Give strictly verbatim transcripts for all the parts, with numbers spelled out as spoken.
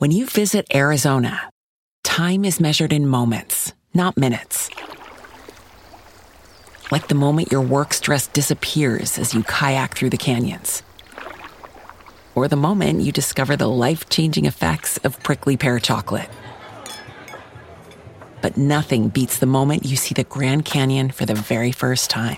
When you visit Arizona, time is measured in moments, not minutes. Like the moment your work stress disappears as you kayak through the canyons. Or the moment you discover the life-changing effects of prickly pear chocolate. But nothing beats the moment you see the Grand Canyon for the very first time.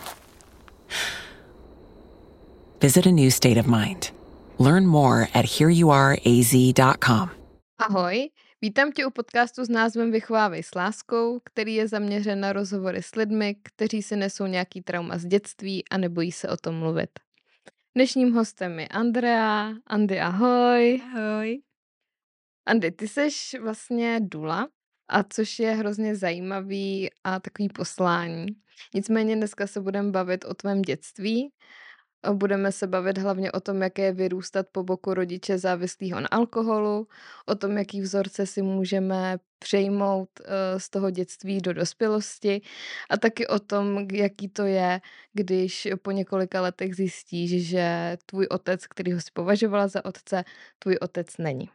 Visit a new state of mind. Learn more at here you are a z dot com. Ahoj, vítám tě u podcastu s názvem Vychovávej s láskou, který je zaměřen na rozhovory s lidmi, kteří si nesou nějaký trauma z dětství a nebojí se o tom mluvit. Dnešním hostem je Andrea. Andy, ahoj. Ahoj. Andy, ty seš vlastně dula, a což je hrozně zajímavý a takový poslání. Nicméně dneska se budeme bavit o tvém dětství. Budeme se bavit hlavně o tom, jak je vyrůstat po boku rodiče závislého na alkoholu, o tom, jaký vzorce si můžeme přejmout z toho dětství do dospělosti a taky o tom, jaký to je, když po několika letech zjistíš, že tvůj otec, který ho si považovala za otce, tvůj otec není.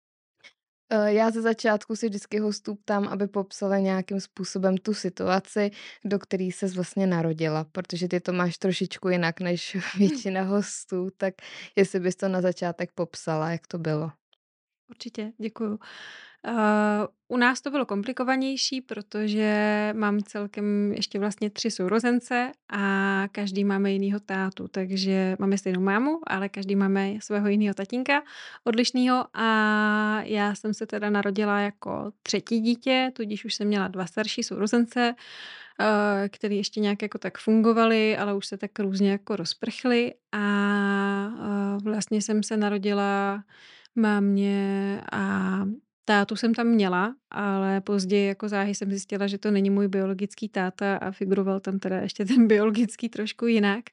Já ze začátku si vždycky hostů ptám, aby popsala nějakým způsobem tu situaci, do které ses vlastně narodila, protože ty to máš trošičku jinak než většina hostů, tak jestli bys to na začátek popsala, jak to bylo. Určitě, děkuju. Uh, u nás to bylo komplikovanější, protože mám celkem ještě vlastně tři sourozence a každý máme jinýho tátu, takže máme stejnou mámu, ale každý máme svého jiného tatínka odlišnýho a já jsem se teda narodila jako třetí dítě, tudíž už jsem měla dva starší sourozence, uh, který ještě nějak jako tak fungovali, ale už se tak různě jako rozprchli a uh, vlastně jsem se narodila mámě a tátu jsem tam měla, ale později jako záhy jsem zjistila, že to není můj biologický táta a figuroval tam teda ještě ten biologický trošku jinak.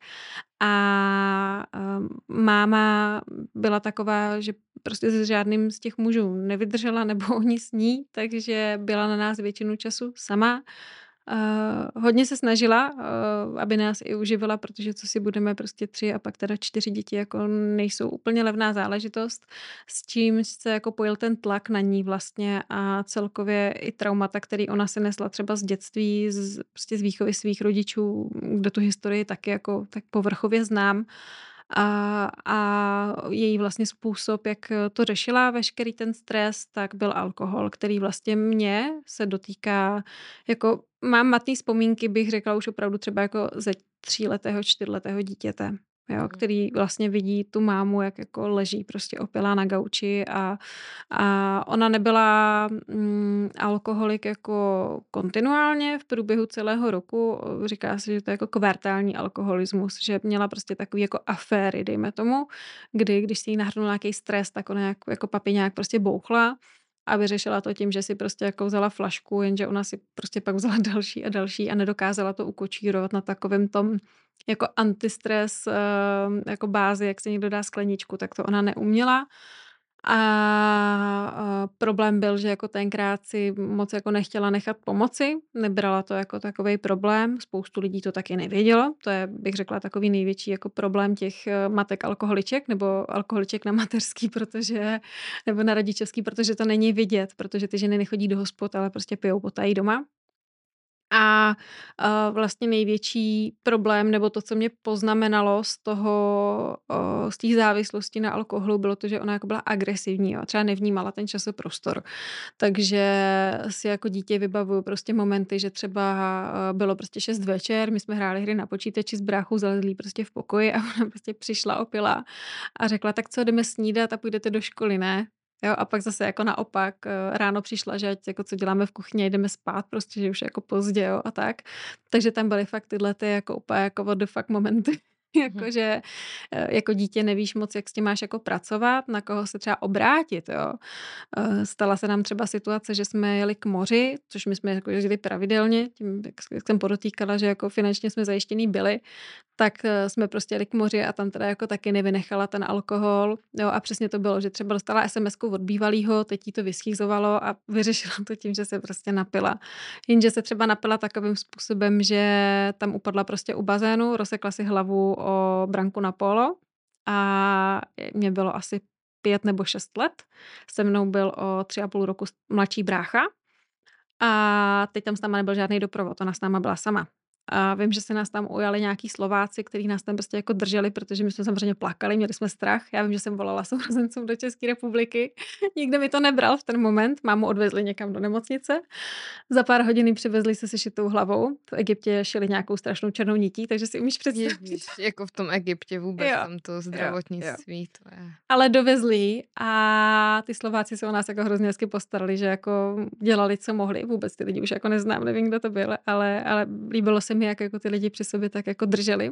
A um, máma byla taková, že prostě s žádným z těch mužů nevydržela nebo oni s ní, takže byla na nás většinu času sama. Uh, hodně se snažila, uh, aby nás i uživila, protože co si budeme prostě tři a pak teda čtyři děti jako nejsou úplně levná záležitost, s čím se jako pojil ten tlak na ní vlastně a celkově i traumata, který ona se nesla třeba z dětství, z, prostě z výchovy svých rodičů, kde tu historii taky jako tak povrchově znám. A, a její vlastně způsob, jak to řešila, veškerý ten stres, tak byl alkohol, který vlastně mě se dotýká, jako mám matný vzpomínky, bych řekla už opravdu třeba jako ze tříletého, čtyřletého dítěte. Jo, který vlastně vidí tu mámu, jak jako leží prostě opilá na gauči a, a ona nebyla mm, alkoholik jako kontinuálně v průběhu celého roku. Říká se, že to je jako kvartální alkoholismus, že měla prostě takový jako aféry, dejme tomu, kdy, když si jí nahrnul nějaký stres, tak ona jako, jako papiňák prostě bouchla a vyřešila to tím, že si prostě jako vzala flašku, jenže ona si prostě pak vzala další a další a nedokázala to ukočírovat na takovém tom jako antistres jako bázi, jak se někdo dá skleničku, tak to ona neuměla. A problém byl, že jako tenkrát si moc jako nechtěla nechat pomoci, nebrala to jako takovej problém, spoustu lidí to taky nevědělo, to je, bych řekla, takový největší jako problém těch matek alkoholiček nebo alkoholiček na mateřský, protože, nebo na rodičovský, protože to není vidět, protože ty ženy nechodí do hospod, ale prostě pijou potají doma. A uh, vlastně největší problém, nebo to, co mě poznamenalo z toho, uh, z té závislosti na alkoholu, bylo to, že ona jako byla agresivní a třeba nevnímala ten časoprostor. Takže si jako dítě vybavuju prostě momenty, že třeba uh, bylo prostě šest večer, my jsme hráli hry na počítači s bráchou zalezlí prostě v pokoji a ona prostě přišla opilá a řekla, tak co, jdeme snídat a půjdete do školy, ne? Jo, a pak zase jako naopak ráno přišla, že ať jako co děláme v kuchyni, jdeme spát, prostě, že už jako pozdě, jo, a tak. Takže tam byly fakt tyhle ty jako úplně jako what the fuck momenty. Jakože jako dítě nevíš moc, jak s tím máš jako pracovat, na koho se třeba obrátit, jo. Stala se nám třeba situace, že jsme jeli k moři, což my jsme jako jezdili pravidelně, tím, jak jsem podotýkala, že jako finančně jsme zajištěný byli, tak jsme prostě jeli k moři a tam teda jako taky nevynechala ten alkohol, jo, a přesně to bylo, že třeba dostala es em esku od bývalýho, teď jí to vyschýzovalo a vyřešila to tím, že se prostě napila. Jenže se třeba napila takovým způsobem, že tam upadla prostě u bazénu, rozsekla si hlavu o branku na polo a mě bylo asi pět nebo šest let. Se mnou byl o tři a půl roku mladší brácha a teď tam s náma nebyl žádný doprovod, ona s náma byla sama. A vím, že se nás tam ujali nějaký Slováci, kteří nás tam prostě jako drželi, protože my jsme samozřejmě plakali, měli jsme strach. Já vím, že jsem volala sourozencům do České republiky. Nikdo mi to nebral v ten moment. Mámu odvezli někam do nemocnice. Za pár hodin ji přivezli se sešitou hlavou. V Egyptě šili nějakou strašnou černou nití, takže si umíš představit. Ježiš, jako v tom Egyptě vůbec, Jo, tam to zdravotnictví, to je... Ale dovezli ji a ty Slováci se o nás jako hrozně hezky postarali, že jako dělali, co mohli. Vůbec ty lidi už jako neznám, nevím, kdo to byl, ale, ale líbilo se mi, jak jako ty lidi při sobě tak jako drželi.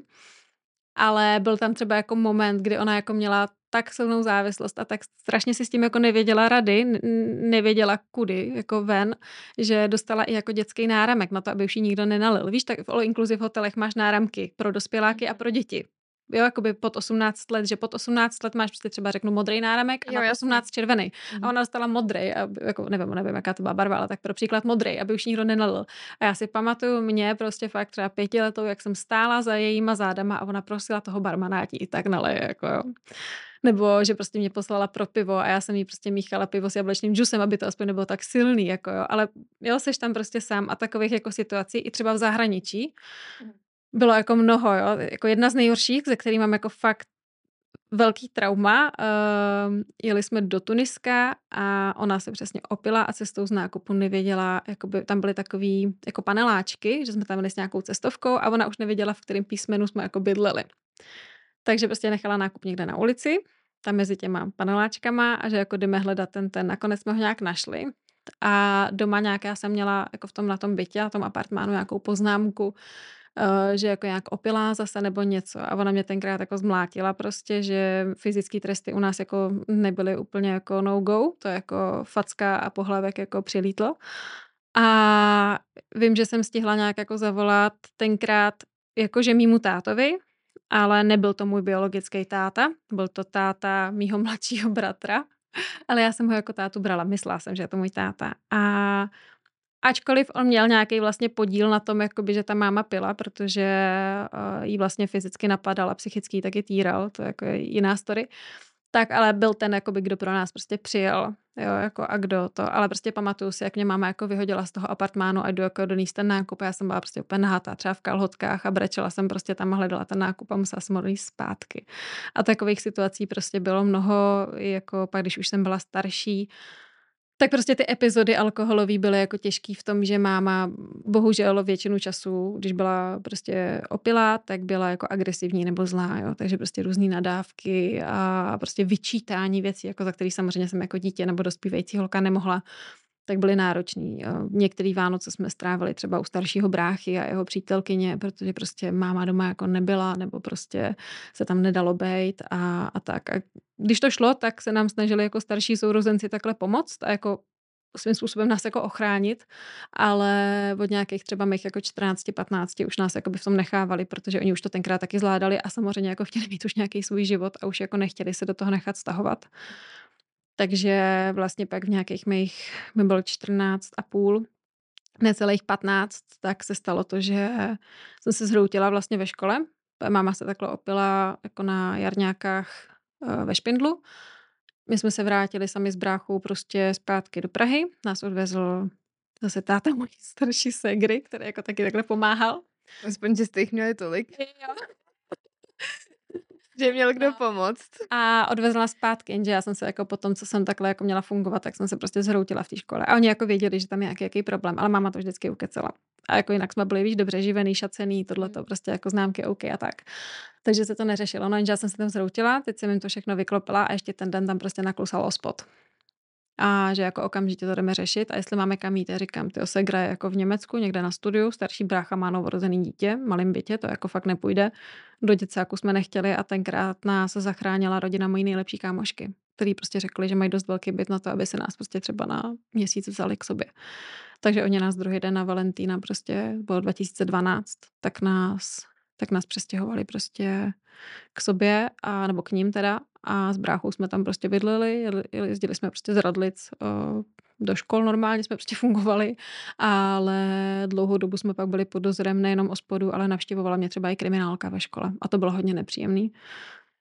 Ale byl tam třeba jako moment, kdy ona jako měla tak silnou závislost a tak strašně si s tím jako nevěděla rady, nevěděla kudy, jako ven, že dostala i jako dětský náramek na to, aby už ji nikdo nenalil. Víš, tak v all inclusive hotelech máš náramky pro dospěláky a pro děti. Jo, jakoby pod osmnáct let, že pod osmnáct let máš prostě třeba řeknu modrý náramek a jo, nad osmnáct červený. Mm. A ona dostala modrý, a jako nevím, nevím, jaká to byla barva, ale tak pro příklad modrý, aby už nikdo nenalil. A já si pamatuju mě prostě fakt třeba pětiletou, jak jsem stála za jejíma zádama a ona prosila toho barmana, ať i tak naleje, jako jo. Nebo že prostě mě poslala pro pivo a já jsem jí prostě míchala pivo s jablečným džusem, aby to aspoň nebylo tak silný, jako jo. Ale jo, seš tam prostě sám a takových jako situací i třeba v zahraničí bylo jako mnoho, jo. Jako jedna z nejhorších, ze kterých mám jako fakt velký trauma. Uh, jeli jsme do Tuniska a ona se přesně opila a cestou z nákupu nevěděla, jakoby tam byly takový jako paneláčky, že jsme tam byli s nějakou cestovkou a ona už nevěděla, v kterém písmenu jsme jako bydleli. Takže prostě nechala nákup někde na ulici, tam mezi těma paneláčkama a že jako jdeme hledat ten ten. Nakonec jsme ho nějak našli a doma nějak já jsem měla jako v tom na tom bytě, na tom apartmánu nějakou poznámku, že jako nějak opilá zase nebo něco a ona mě tenkrát jako zmlátila prostě, že fyzické tresty u nás jako nebyly úplně jako no go, to jako facka a pohlavek jako přilítlo a vím, že jsem stihla nějak jako zavolat tenkrát jakože mýmu tátovi, ale nebyl to můj biologický táta, byl to táta mýho mladšího bratra, ale já jsem ho jako tátu brala, myslela jsem, že je to můj táta a ačkoliv on měl nějaký vlastně podíl na tom, jakoby, že ta máma pila, protože uh, jí vlastně fyzicky napadala, psychicky taky týral, to jako je jiná story, tak ale byl ten, jakoby, kdo pro nás prostě přijel, jo, jako a kdo to, ale prostě pamatuju si, jak mě máma jako vyhodila z toho apartmánu a jdu jako donést ten nákup a já jsem byla prostě úplně nahatá, třeba v kalhotkách a brečela jsem prostě tam a hledala ten nákup a musela jsem ho donést zpátky. A takových situací prostě bylo mnoho, jako pak, když už jsem byla starší, tak prostě ty epizody alkoholové byly jako těžký v tom, že máma bohužel většinu času, když byla prostě opilá, tak byla jako agresivní nebo zlá, jo. Takže prostě různý nadávky a prostě vyčítání věcí, jako za který samozřejmě jsem jako dítě nebo dospívající holka nemohla, tak byly náročný. Jo. Některý Vánoce jsme strávili třeba u staršího bráchy a jeho přítelkyně, protože prostě máma doma jako nebyla nebo prostě se tam nedalo bejt a, a tak. A když to šlo, tak se nám snažili jako starší sourozenci takhle pomoct a jako svým způsobem nás jako ochránit, ale od nějakých třeba mých jako čtrnáct patnáct už nás jako by v tom nechávali, protože oni už to tenkrát taky zvládali a samozřejmě jako chtěli mít už nějaký svůj život a už jako nechtěli se do toho nechat stahovat. Takže vlastně pak v nějakých mých, mi bylo čtrnáct a půl, necelých patnáct, tak se stalo to, že jsem se zhroutila vlastně ve škole. Máma se takhle opila jako na jarňákách ve Špindlu. My jsme se vrátili sami s bráchou prostě zpátky do Prahy. Nás odvezl zase táta mojí starší ségry, který jako taky takhle pomáhal. Aspoň, že jste jich měli tolik. Jo. Že měl kdo pomoct. A odvezla nás zpátky, jenže já jsem se jako po tom, co jsem takhle jako měla fungovat, tak jsem se prostě zhroutila v té škole. A oni jako věděli, že tam je nějaký, jaký problém, ale máma to vždycky ukecela. A jako jinak jsme byli, víš, dobře živený, šacený, tohleto prostě jako známky OK a tak. Takže se to neřešilo. No jenže já jsem se tam zhroutila, teď jsem jim to všechno vyklopila a ještě ten den tam prostě naklusal ospod. A že jako okamžitě to jdeme řešit a jestli máme kam jít, já říkám, ty Segra je jako v Německu, někde na studiu, starší brácha má novorozený dítě, malým bytě, to jako fakt nepůjde. Do děcáku jsme nechtěli a tenkrát nás zachránila rodina mojí nejlepší kámošky, který prostě řekli, že mají dost velký byt na to, aby se nás prostě třeba na měsíc vzali k sobě. Takže oni nás druhý den na Valentína prostě, bylo dva tisíce dvanáct, tak nás, tak nás přestěhovali prostě k sobě, a, nebo k ním teda, a s bráchou jsme tam prostě bydleli, jezdili jsme prostě z Radlic o, do škol, normálně jsme prostě fungovali, ale dlouhou dobu jsme pak byli pod dozorem nejenom ospodu, ale navštěvovala mě třeba i kriminálka ve škole a to bylo hodně nepříjemný.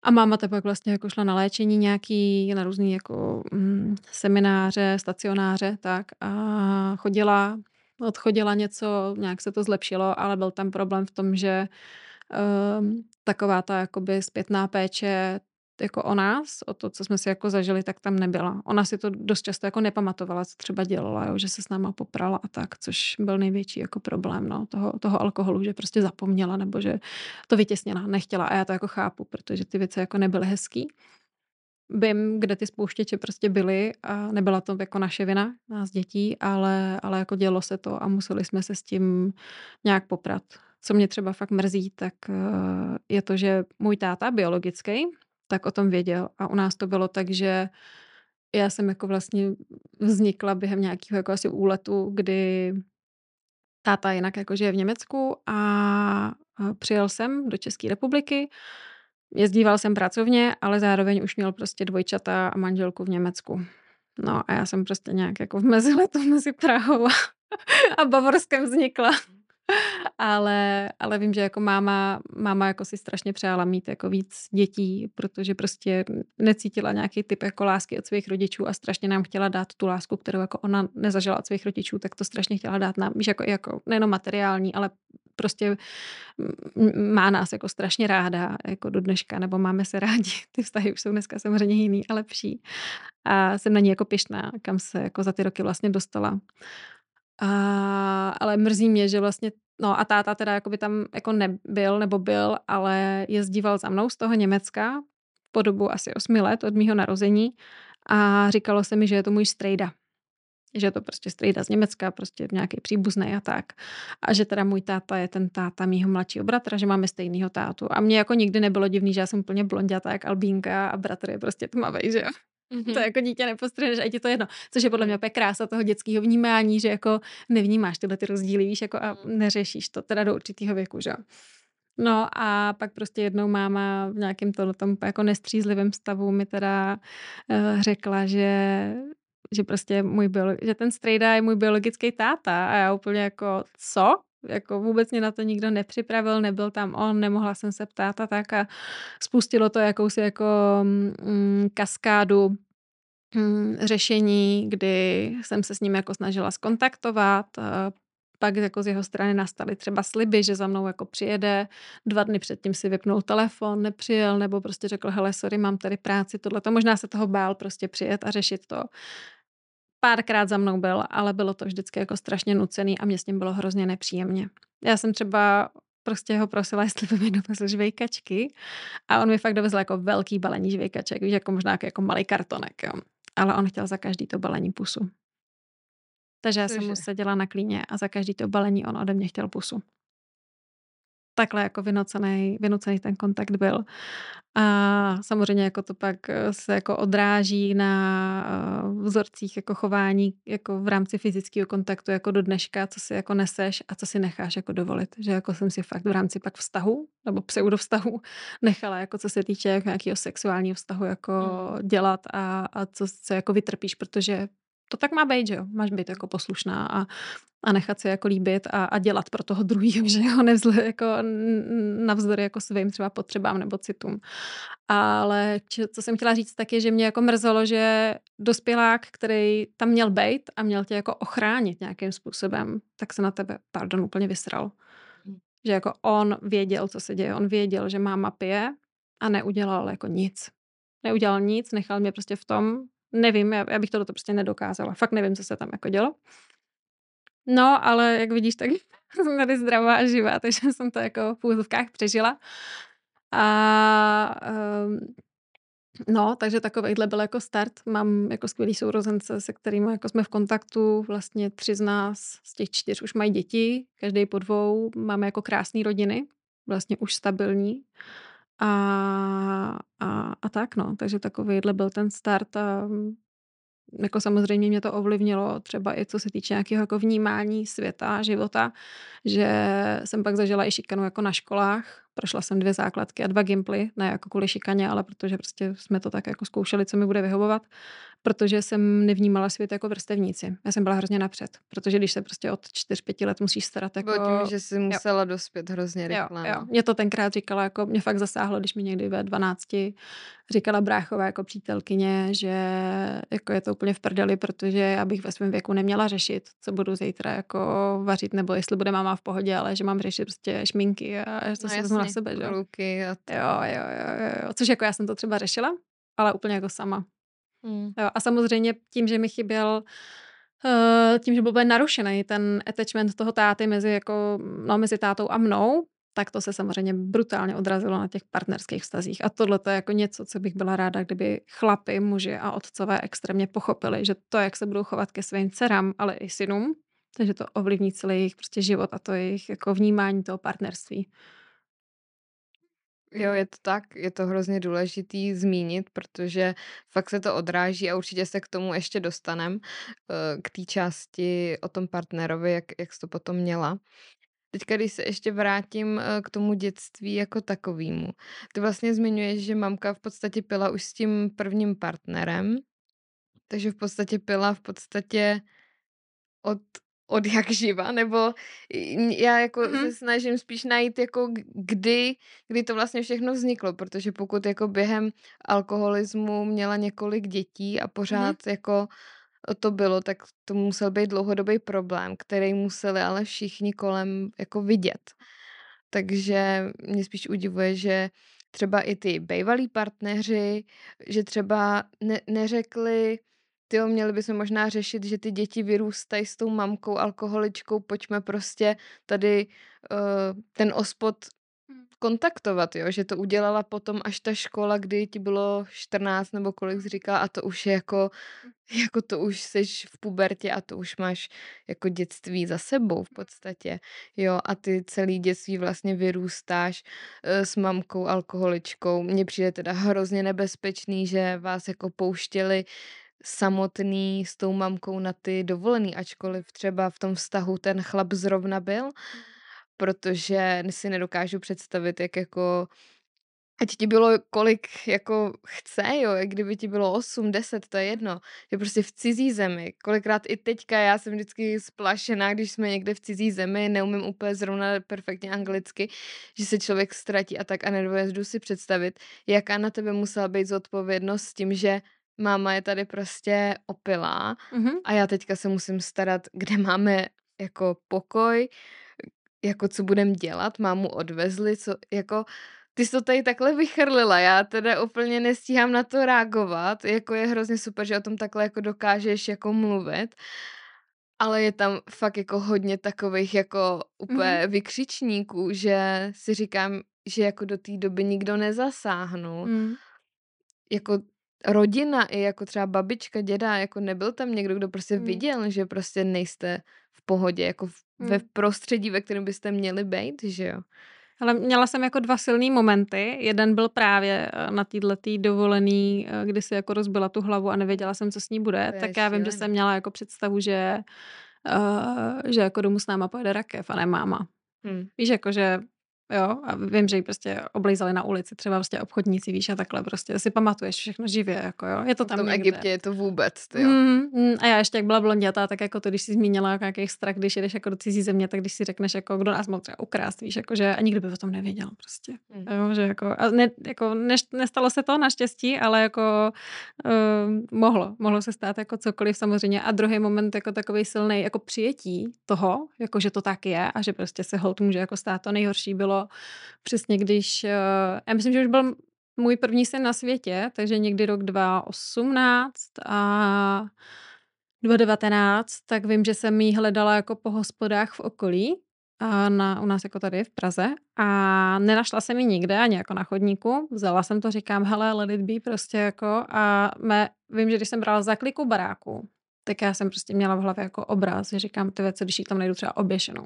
A máma ta pak vlastně jako šla na léčení nějaký, na různý jako mm, semináře, stacionáře, tak a chodila, odchodila něco, nějak se to zlepšilo, ale byl tam problém v tom, že um, taková ta jakoby zpětná péče jako o nás, o to, co jsme si jako zažili, tak tam nebyla. Ona si to dost často jako nepamatovala, co třeba dělala, jo, že se s náma poprala a tak, což byl největší jako problém, no, toho, toho alkoholu, že prostě zapomněla nebo že to vytěsnila, nechtěla a já to jako chápu, protože ty věci jako nebyly hezký. Vím, kde ty spouštěče prostě byly a nebyla to jako naše vina, nás dětí, ale, ale jako dělo se to a museli jsme se s tím nějak poprat. Co mě třeba fakt mrzí, tak eh, je to, že můj táta biologický, tak o tom věděl a u nás to bylo tak, že já jsem jako vlastně vznikla během nějakého jako asi úletu, kdy táta jinak jako žije v Německu a a přijel jsem do České republiky. Jezdíval jsem pracovně, ale zároveň už měl prostě dvojčata a manželku v Německu. No a já jsem prostě nějak jako v meziletu mezi Prahou a, a Bavorskem vznikla. Ale, ale vím, že jako máma, máma jako si strašně přála mít jako víc dětí, protože prostě necítila nějaký typ jako lásky od svých rodičů a strašně nám chtěla dát tu lásku, kterou jako ona nezažila od svých rodičů, tak to strašně chtěla dát nám, víš, jako, jako nejenom materiální, ale prostě m- má nás jako strašně ráda, jako do dneška, nebo máme se rádi. Ty vztahy už jsou dneska samozřejmě jiný a lepší. A jsem na ní jako pyšná, kam se jako za ty roky vlastně dostala. A, ale mrzí mě, že vlastně, no a táta teda jakoby tam jako nebyl, nebo byl, ale jezdíval za mnou z toho Německa po dobu asi osmi let od mýho narození a říkalo se mi, že je to můj strejda. Že je to prostě strejda z Německa, prostě nějaký příbuzný a tak. A že teda můj táta je ten táta mýho mladšího bratra, že máme stejného tátu. A mně jako nikdy nebylo divný, že já jsem úplně blondětá jak Albínka a bratr je prostě tmavej, že jo. Mm-hmm. To jako dítě nepostřehneš a je ti to jedno. Což je podle mě opět krása toho dětského vnímání, že jako nevnímáš tyhle ty rozdíly, víš, jako a neřešíš to teda do určitého věku, že jo. No a pak prostě jednou máma v nějakém tom jako nestřízlivém stavu mi teda uh, řekla, že že prostě můj biolo- že ten strejda je můj biologický táta a já úplně jako co? Jako vůbec mě na to nikdo nepřipravil, nebyl tam on, nemohla jsem se ptát a tak a spustilo to jakousi jako mm, kaskádu mm, řešení, kdy jsem se s ním jako snažila skontaktovat, pak jako z jeho strany nastaly třeba sliby, že za mnou jako přijede, dva dny předtím si vypnul telefon, nepřijel, nebo prostě řekl, hele, sorry, mám tady práci, tohleto. Možná se toho bál prostě přijet a řešit to. Párkrát za mnou byl, ale bylo to vždycky jako strašně nucený a mě s ním bylo hrozně nepříjemně. Já jsem třeba prostě ho prosila, jestli by mi dovezl žvejkačky a on mi fakt dovezl jako velký balení žvejkaček, víš, jako možná jako malý kartonek, jo. Ale on chtěl za každý to balení pusu. Takže já jsem mu seděla na klíně a za každý to balení on ode mě chtěl pusu. Takhle jako vynucený, vynucený ten kontakt byl. A samozřejmě jako to pak se jako odráží na vzorcích jako chování jako v rámci fyzického kontaktu jako do dneška, co si jako neseš a co si necháš jako dovolit. Že jako jsem si fakt v rámci pak vztahu nebo pseudovztahu nechala jako co se týče jako nějakého sexuálního vztahu jako mm. dělat a, a co, co jako vytrpíš, protože to tak má být, že jo. Máš být jako poslušná a a nechat se jako líbit a, a dělat pro toho druhého, že jo, nevzle, jako navzdory jako svým třeba potřebám nebo citům. Ale či, co jsem chtěla říct, tak je, že mě jako mrzelo, že dospělák, který tam měl být a měl tě jako ochránit nějakým způsobem, tak se na tebe, pardon, úplně vysral. Hmm. Že jako on věděl, co se děje, on věděl, že máma pije a neudělal jako nic. Neudělal nic, nechal mě prostě v tom, nevím, já, já bych tohle prostě nedokázala. Fakt nevím, co se tam jako dělo. No, ale jak vidíš, tak jsem tady zdravá a živá, takže jsem to jako v úzovkách přežila. A um, no, takže takovejhle byl jako start. Mám jako skvělý sourozence, se kterými jako jsme v kontaktu. Vlastně tři z nás, z těch čtyř už mají děti, každý po dvou. Máme jako krásné rodiny, vlastně už stabilní. A, a, a tak no, takže takovejhle byl ten start a jako samozřejmě mě to ovlivnilo třeba i co se týče nějakého jako vnímání světa, života, že jsem pak zažila i šikanu jako na školách, Prošla jsem dvě základky a dva gymply, ne jako kvůli šikaně, ale protože prostě jsme to tak jako zkoušeli, co mi bude vyhovovat, protože jsem nevnímala svět jako vrstevníci. Já jsem byla hrozně napřed, protože když se prostě od čtyř pěti let musíš starat jako... Bylo tím, že jsi Jo. musela dospět hrozně Jo, rychle, jo. no. Mě to tenkrát říkala, jako mě fakt zasáhlo, když mi někdy ve dvanácti říkala bráchová jako přítelkyně, že jako je to úplně v prdeli, protože já bych ve svém věku neměla řešit, co budu zítra jako vařit, nebo jestli bude máma v pohodě, ale že mám řešit prostě šminky a že to No si vezmu na jasně, sebe, že jo. ruky a to. Jo, jo, jo, jo, jo. Což jako já jsem to třeba řešila, ale úplně jako sama. Hmm. Jo, a samozřejmě tím, že mi chyběl uh, tím, že byl úplně narušený ten attachment toho táty mezi, jako, no, mezi tátou a mnou, tak to se samozřejmě brutálně odrazilo na těch partnerských vztazích. A tohle to je jako něco, co bych byla ráda, kdyby chlapi, muži a otcové extrémně pochopili, že to, jak se budou chovat ke svým dcerám, ale i synům, takže to ovlivní celý jejich prostě život a to jejich jako vnímání toho partnerství. Jo, je to tak, je to hrozně důležitý zmínit, protože fakt se to odráží a určitě se k tomu ještě dostanem, k té části o tom partnerovi, jak, jak jsi to potom měla. Teďka, když se ještě vrátím k tomu dětství jako takovému. Ty vlastně zmiňuješ, že mamka v podstatě pila už s tím prvním partnerem, takže v podstatě pila v podstatě od, od jak živa, nebo já jako Mhm. se snažím spíš najít jako kdy, kdy to vlastně všechno vzniklo, protože pokud jako během alkoholismu měla několik dětí a pořád Mhm. jako to bylo, tak to musel být dlouhodobý problém, který museli ale všichni kolem jako vidět. Takže mě spíš udivuje, že třeba i ty bývalí partneři, že třeba ne, neřekli, tyjo, měli bychom možná řešit, že ty děti vyrůstají s tou mamkou alkoholičkou, pojďme prostě tady uh, ten ospod kontaktovat, jo, že to udělala potom až ta škola, kdy ti bylo čtrnáct nebo kolik jsi říkala a to už je jako, jako to už seš v pubertě a to už máš jako dětství za sebou v podstatě, jo, a ty celý dětství vlastně vyrůstáš uh, s mamkou alkoholičkou. Mně přijde teda hrozně nebezpečný, že vás jako pouštěli samotný s tou mamkou na ty dovolený, ačkoliv třeba v tom vztahu ten chlap zrovna byl, protože si nedokážu představit, jak jako ať ti bylo kolik jako chce, jo, jak kdyby ti bylo osm, deset, to je jedno, že prostě v cizí zemi, kolikrát i teďka já jsem vždycky splašená, když jsme někde v cizí zemi, neumím úplně zrovna perfektně anglicky, že se člověk ztratí a tak a nedovedu si představit, jaká na tebe musela být zodpovědnost s tím, že máma je tady prostě opilá Mhm. a já teďka se musím starat, kde máme jako pokoj, jako co budem dělat, mámu odvezli, co jako ty jsi to tady takhle vychrlila, já teda úplně nestíhám na to reagovat, jako je hrozně super, že o tom takhle jako dokážeš jako mluvit, ale je tam fakt jako hodně takových jako úplně Mhm. vykřičníků, že si říkám, že jako do té doby nikdo nezasáhnul. Mm. Jako rodina i jako třeba babička, děda, jako nebyl tam někdo, kdo prostě Mm. viděl, že prostě nejste v pohodě, jako v, ve Mm. prostředí, ve kterém byste měli být, že jo? Ale měla jsem jako dva silný momenty. Jeden byl právě eh, na této dovolený, eh, kdy si jako rozbila tu hlavu a nevěděla jsem, co s ní bude. To je Tak já vím, že šílený. jsem měla jako představu, že, uh, že jako domů s náma pojede rakev a ne máma. Hm. Víš, jako že jo, a vím, že ji prostě oblejzali na ulici, třeba prostě obchodníci, víš, a takhle prostě si pamatuješ všechno živě, jako jo, je to V tam tom někde. Egyptě je to vůbec, ty jo. Mm, mm, a já ještě jak byla blondětá, tak jako to, když jsi zmínila jako nějaký strach, když jedeš jako do cizí země, tak když si řekneš, jako kdo nás mohl třeba ukrást, víš, jako že a nikdo by o tom nevěděl prostě. Mm. Jo, že jako, a ne, jako ne, nestalo se to naštěstí, ale jako uh, mohlo, mohlo se stát jako cokoliv samozřejmě. A druhý moment jako takový silný jako přijetí toho, jako že to tak je a že prostě se holt může jako stát to nejhorší bylo přesně když, uh, já myslím, že už byl můj první syn na světě, takže někdy rok dva tisíce osmnáct a dva tisíce devatenáct, tak vím, že jsem jí hledala jako po hospodách v okolí, a na, u nás jako tady v Praze a nenašla jsem ji nikde, ani jako na chodníku. Vzala jsem to, říkám, hele, let it be prostě jako a mé, vím, že když jsem brala zakliku baráku, tak já jsem prostě měla v hlavě jako obraz, že říkám, ty věci, když jí tam najdu třeba oběšenou.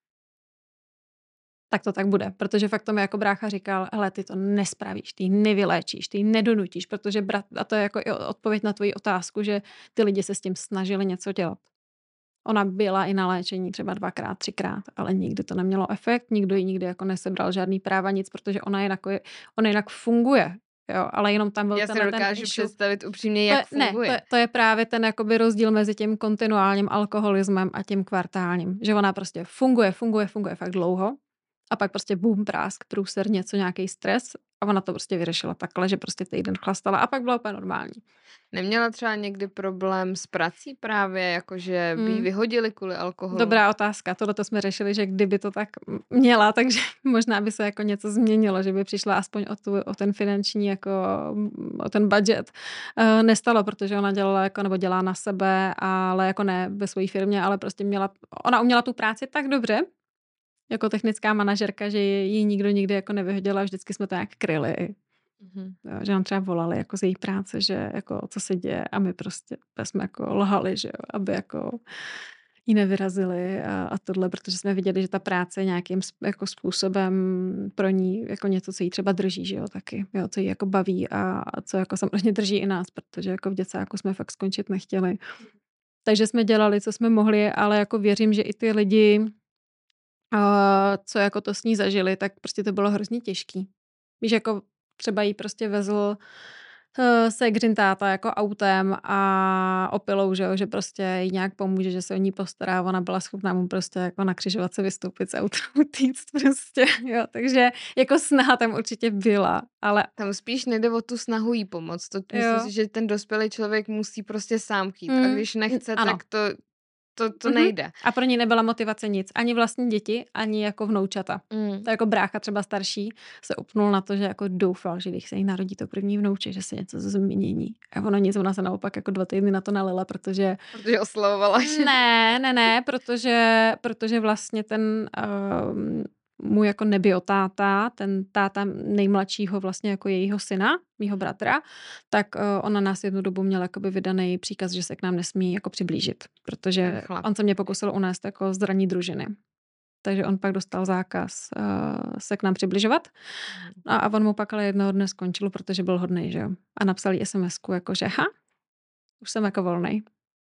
Tak to tak bude, protože fakt to mi jako brácha říkal, hele, ty to nespravíš, ty ji nevyléčíš, ty ji nedonutíš, protože brat, a to je jako i odpověď na tvoji otázku, že ty lidi se s tím snažili něco dělat. Ona byla i na léčení třeba dvakrát, třikrát, ale nikdy to nemělo efekt, nikdo jí nikdy jako nesebral žádný práva, nic, protože ona jinak, ona jinak funguje. Jo, ale jenom tam byl Já si tenhle ten dokážu issue. představit upřímně, To je, jak ne, to funguje. je, to je právě ten jakoby rozdíl mezi tím kontinuálním alkoholismem a tím kvartálním. Že ona prostě funguje, funguje, funguje fakt dlouho a pak prostě boom, prásk, průser, něco, nějaký stres a ona to prostě vyřešila takhle, že prostě týden chlastala a pak bylo úplně normální. Neměla třeba někdy problém s prací právě, jakože by ji Hmm. vyhodili kvůli alkoholu? Dobrá otázka. Tohle jsme řešili, že kdyby to tak měla, takže možná by se jako něco změnilo, že by přišla aspoň o, tu, o ten finanční, jako o ten budget. E, nestalo, protože ona dělala jako, nebo dělá na sebe, ale jako ne ve své firmě, ale prostě měla, ona uměla tu práci tak dobře, jako technická manažerka, že ji nikdo nikdy jako nevyhodila, vždycky jsme to nějak kryli. Mhm. Jo, že nám třeba volali jako z její práce, že jako co se děje a my prostě jsme jako lhali, že jo, aby jako jí nevyrazili a, a tohle, protože jsme viděli, že ta práce je nějakým jako způsobem pro ní jako něco, co jí třeba drží, že jo, taky, jo, co jí jako baví a, a co jako samozřejmě drží i nás, protože jako v děcáku jsme fakt skončit nechtěli. Takže jsme dělali, co jsme mohli, ale jako věřím, že i ty lidi, uh, co jako to s ní zažili, tak prostě to bylo hrozně těžký. Víš, jako třeba jí prostě vezl uh, segřin táta jako autem a opilou, že, jo, že prostě jí nějak pomůže, že se o ní postará. Ona byla schopná mu prostě jako na křižovatce vystoupit z auta, utíct prostě, jo. Takže jako snaha tam určitě byla, ale Tam spíš nejde o tu snahu jí pomoct. To myslím jo. si, že ten dospělý člověk musí prostě sám chtít. Mm, A když nechce, ano. tak to, to, to Mhm. nejde. A pro ní nebyla motivace nic. Ani vlastní děti, ani jako vnoučata. Mm. To jako brácha třeba starší se upnul na to, že jako doufal, že když se jí narodí to první vnouče, že se něco změní. A ono nic, ona se naopak jako dva týdny na to nalila, protože... Protože oslavovala, že... Ne, ne, ne, protože, protože vlastně ten um, můj jako nebiotáta, ten táta nejmladšího vlastně jako jejího syna, mýho bratra, tak uh, on na nás jednu dobu měl jakoby vydaný příkaz, že se k nám nesmí jako přiblížit, protože Ten chlap. on se mě pokusil unést jako zraní družiny. Takže on pak dostal zákaz uh, se k nám přibližovat. A, a on mu pak ale jednoho dne skončil, protože byl hodnej, že jo. A napsal jí es em esku, jako že ha, už jsem jako volnej.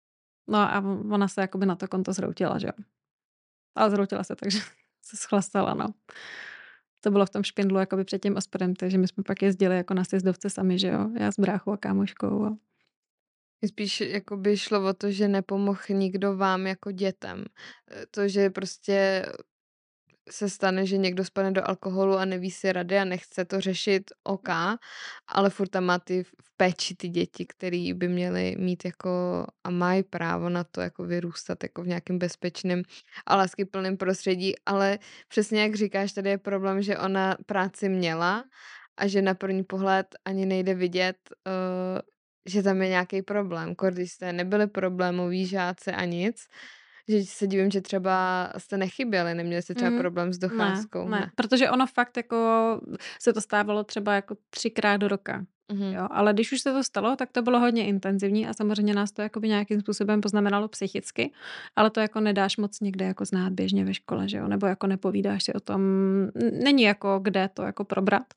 No a ona se jakoby na to konto zhroutila, že jo. Ale zhroutila se, takže se schlastala, no. To bylo v tom špindlu jakoby před tím ospodem, takže my jsme pak jezdili jako na sjezdovce sami, že jo. Já s bráchou a kámoškou. A... Spíš jako by šlo o to, že nepomohl nikdo vám jako dětem. To, že prostě se stane, že někdo spadne do alkoholu a neví si rady a nechce to řešit, OK, ale furt tam má ty v péči ty děti, který by měly mít jako a mají právo na to jako vyrůstat jako v nějakém bezpečném a láskyplném prostředí, ale přesně jak říkáš, tady je problém, že ona práci měla a že na první pohled ani nejde vidět, uh, že tam je nějaký problém. Když jste nebyli problémoví žáci a nic, že se divím, že třeba jste nechyběli, neměli jste třeba Mhm. problém s docházkou. Ne, ne, protože ono fakt jako se to stávalo třeba jako třikrát do roka. Mhm. Jo, ale když už se to stalo, tak to bylo hodně intenzivní a samozřejmě nás to jakoby nějakým způsobem poznamenalo psychicky, ale to jako nedáš moc někde jako znát běžně ve škole, že jo, nebo jako nepovídáš si o tom, není jako kde to jako probrat,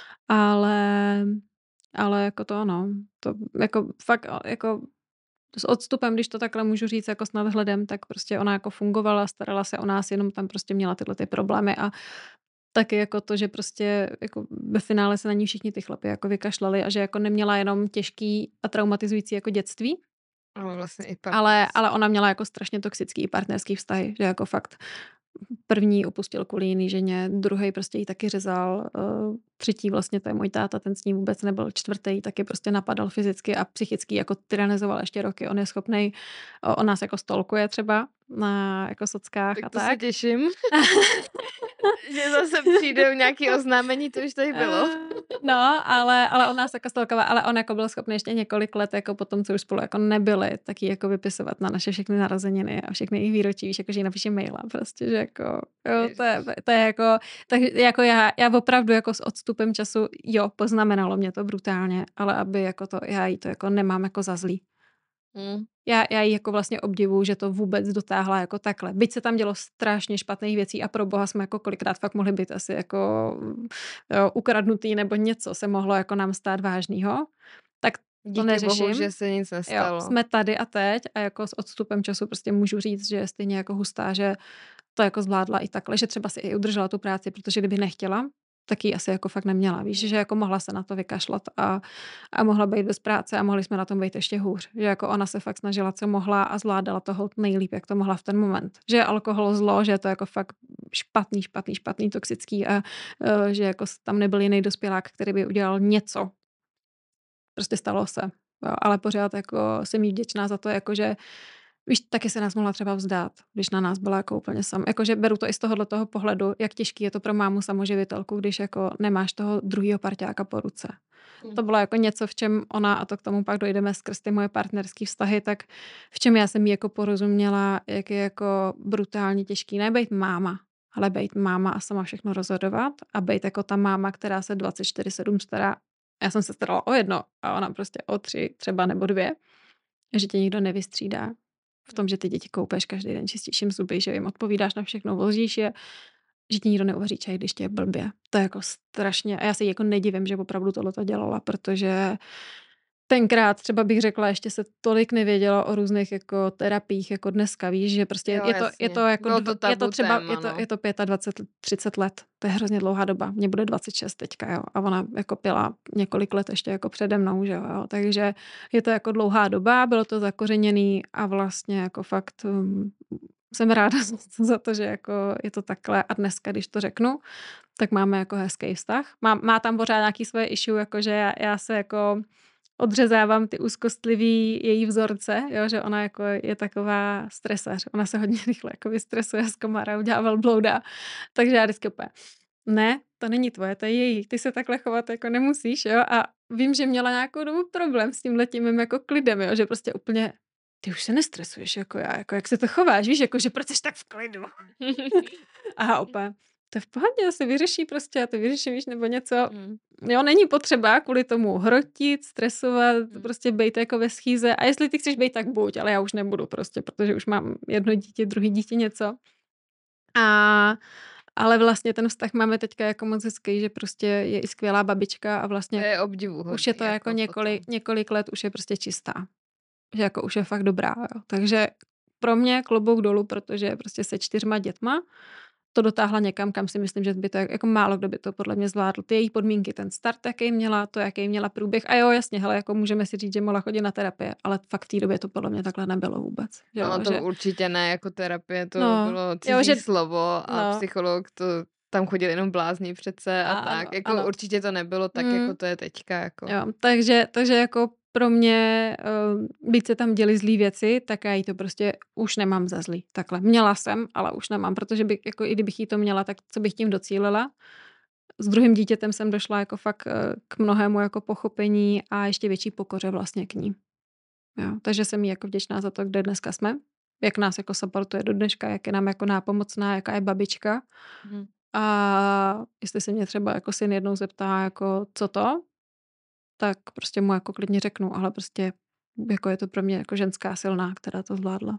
ale, ale jako to ano, to jako fakt jako s odstupem, když to takhle můžu říct jako s nadhledem, tak prostě ona jako fungovala, starala se o nás, jenom tam prostě měla tyhle ty problémy a taky jako to, že prostě jako ve finále se na ní všichni ty chlapi jako vykašlali a že jako neměla jenom těžký a traumatizující jako dětství, Ale vlastně i ale, ale ona měla jako strašně toxický partnerský vztahy, že jako fakt první opustil kvůli jiný ženě, druhý prostě jí taky řezal, uh, třetí vlastně to je můj táta, ten s ní vůbec nebyl, čtvrtý taky prostě napadal fyzicky a psychicky, jako tyranizoval ještě roky, on je schopnej, uh, on nás jako stalkuje třeba na jako sockách tak a to tak. se těším. Že zase přijde nějaký oznámení, to už tady bylo. No, ale, ale on nás jako stalkoval, ale on jako byl schopný ještě několik let, jako potom, co už spolu jako nebyli, tak jí jako vypisovat na naše všechny narozeniny a všechny jejich výročí, víš, jako, že jí napíše maila prostě, že jako, jo, to je, to je jako, tak jako já, já opravdu jako s odstupem času, jo, poznamenalo mě to brutálně, ale aby jako to, já jí to jako nemám jako za zlý. Hmm. Já, já jí jako vlastně obdivuju, že to vůbec dotáhla jako takhle. Byť se tam dělo strašně špatných věcí a pro boha jsme jako kolikrát fakt mohli být asi jako jo, ukradnutý nebo něco se mohlo jako nám stát vážnýho, tak to Díky bohu, neřeším. že se nic Jo, nestalo. jsme tady a teď a jako s odstupem času prostě můžu říct, že je stejně jako hustá, že to jako zvládla i takhle, že třeba si i udržela tu práci, protože kdyby nechtěla, tak ji asi jako fakt neměla. Víš, že jako mohla se na to vykašlat a, a mohla být bez práce a mohli jsme na tom být ještě hůř. Že jako ona se fakt snažila, co mohla a zvládala toho nejlíp, jak to mohla v ten moment. Že je alkohol zlo, že je to jako fakt špatný, špatný, špatný, toxický a uh, že jako tam nebyl jiný dospělák, který by udělal něco. Prostě stalo se. Jo, ale pořád jako jsem jí vděčná za to, jako že víš, taky se nás mohla třeba vzdát, když na nás byla jako úplně sam. Jakože beru to i z tohohle toho pohledu, jak těžký je to pro mámu samoživitelku, když jako nemáš toho druhého parťáka po ruce. Mm. To bylo jako něco, v čem ona, a to k tomu pak dojdeme skrz ty moje partnerské vztahy, tak v čem já jsem jí jako porozuměla, jak je jako brutálně těžký nebejt máma, ale bejt máma a sama všechno rozhodovat a bejt jako ta máma, která se dvacet čtyři sedm stará. Já jsem se starala o jedno a ona prostě o tři třeba nebo dvě, že tě nikdo nevystřídá. V tom, že ty děti koupeš každý den, čistíš jim zuby, že jim odpovídáš na všechno, vozíš je, že ti nikdo neuvaří čaj, když tě je blbě. To je jako strašně, a já se jí jako nedivím, že opravdu tohleto dělala, protože tenkrát třeba bych řekla, ještě se tolik nevědělo o různých jako terapiích, jako dneska, víš, že prostě Jo, je to, je to jako, Bylo to dv, je to tabu třeba, téma, je to, no. je to dvacet pět, třicet let, to je hrozně dlouhá doba, mně bude dvacet šest teďka, jo, a ona jako pila několik let ještě jako přede mnou, že jo, takže je to jako dlouhá doba, bylo to zakořeněný a vlastně jako fakt um, jsem ráda za to, že jako je to takhle a dneska, když to řeknu, tak máme jako hezký vztah. Má, má tam pořád nějaký svoje issue, jakože já, já se jako odřezávám ty úzkostlivý její vzorce, jo, že ona jako je taková stresař. Ona se hodně rychle jako vystresuje z komára, udělá velblouda. Takže já vždycky úplně, ne, to není tvoje, to je její. Ty se takhle chovat jako nemusíš, jo. A vím, že měla nějakou dobu problém s tímhletím mým jako klidem, jo, že prostě úplně ty už se nestresuješ jako já, jako jak se to chováš, víš, jako že proč jsi tak v klidu. A opět, to je v pohodě, to se vyřeší prostě, já to vyřeším, víš, nebo něco. Mm. Jo, není potřeba kvůli tomu hrotit, stresovat, Mm. prostě bejt jako ve schýze. A jestli ty chceš bejt, tak buď, ale já už nebudu prostě, protože už mám jedno dítě, druhý dítě něco. A ale vlastně ten vztah máme teďka jako moc hezký, že prostě je i skvělá babička a vlastně To je obdivuhodný. už je to jako, jako několik, několik let, už je prostě čistá. Že jako už je fakt dobrá, jo. Takže pro mě klobouk dolů, protože prostě se čtyřma dětma to dotáhla někam, kam si myslím, že by to jako málo kdo by to podle mě zvládl. Ty její podmínky, ten start, jaký měla, to, jaký měla průběh. A jo, jasně, hele, jako můžeme si říct, že mohla chodit na terapie, ale fakt v té době to podle mě takhle nebylo vůbec. Jo, No to že... určitě ne, jako terapie, to no, bylo cizí jo, že... slovo a no. psycholog to tam chodil jenom blázni přece a, a tak. Ano, jako ano. určitě to nebylo tak, mm. jako to je teďka. Jako. Jo, takže, takže jako pro mě, uh, byť se tam děly zlý věci, tak já jí to prostě už nemám za zlý. Takhle. Měla jsem, ale už nemám, protože by, jako i kdybych jí to měla, tak co bych tím docílila. S druhým dítětem jsem došla jako fakt uh, k mnohému jako pochopení a ještě větší pokoře vlastně k ní. Jo, takže jsem jí jako vděčná za to, kde dneska jsme, jak nás jako supportuje do dneška, jak je nám jako nápomocná, jaká je babička. Mm. A jestli se mě třeba jako syn jednou zeptá, jako co to, tak prostě mu jako klidně řeknu, ale prostě jako je to pro mě jako ženská silná, která to zvládla.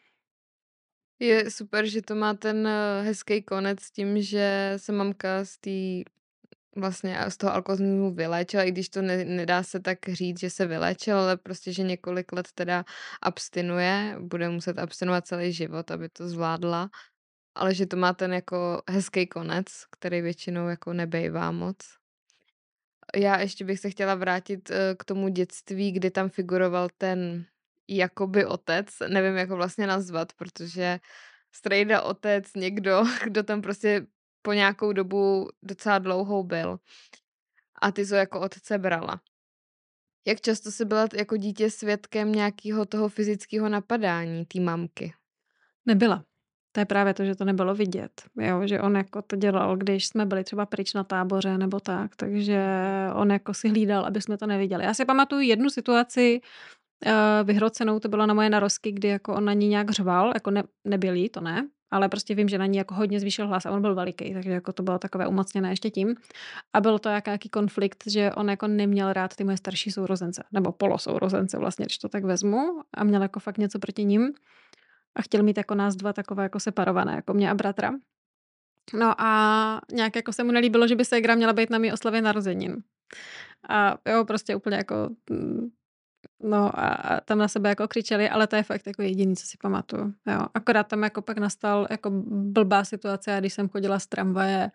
Je super, že to má ten hezký konec s tím, že se mamka z té vlastně z toho alkoholismu vyléčila, i když to ne, nedá se tak říct, že se vyléčil, ale prostě, že několik let teda abstinuje, bude muset abstinovat celý život, aby to zvládla, ale že to má ten jako hezký konec, který většinou jako nebejvá moc. Já ještě bych se chtěla vrátit k tomu dětství, kdy tam figuroval ten jakoby otec, nevím, jak ho vlastně nazvat, protože strejda otec, někdo, kdo tam prostě po nějakou dobu docela dlouhou byl. A ty jsi ho jako otce brala. Jak často jsi byla jako dítě svědkem nějakého toho fyzického napadání té mamky? Nebyla. To je právě to, že to nebylo vidět. Jo? Že on jako to dělal, když jsme byli třeba pryč na táboře nebo tak, takže on jako si hlídal, aby jsme to neviděli. Já si pamatuju jednu situaci uh, vyhrocenou, to bylo na moje narozky, kdy jako on na ní nějak řval, jako ne, nebyl jí, to ne, ale prostě vím, že na ní jako hodně zvýšil hlas a on byl veliký, takže jako to bylo takové umocněné ještě tím. A byl to jaký konflikt, že on jako neměl rád ty moje starší sourozence, nebo polosourozence vlastně, když to tak vezmu, a měl jako fakt něco proti ním. A chtěl mít jako nás dva takové jako separované, jako mě a bratra. No a nějak jako se mu nelíbilo, že by ségra měla být na mý oslavě narozenin. A jo, prostě úplně jako No a a tam na sebe jako křičeli, ale to je fakt jako jediný, co si pamatuju, jo. Akorát tam jako pak nastal jako blbá situace, když jsem chodila z tramvaje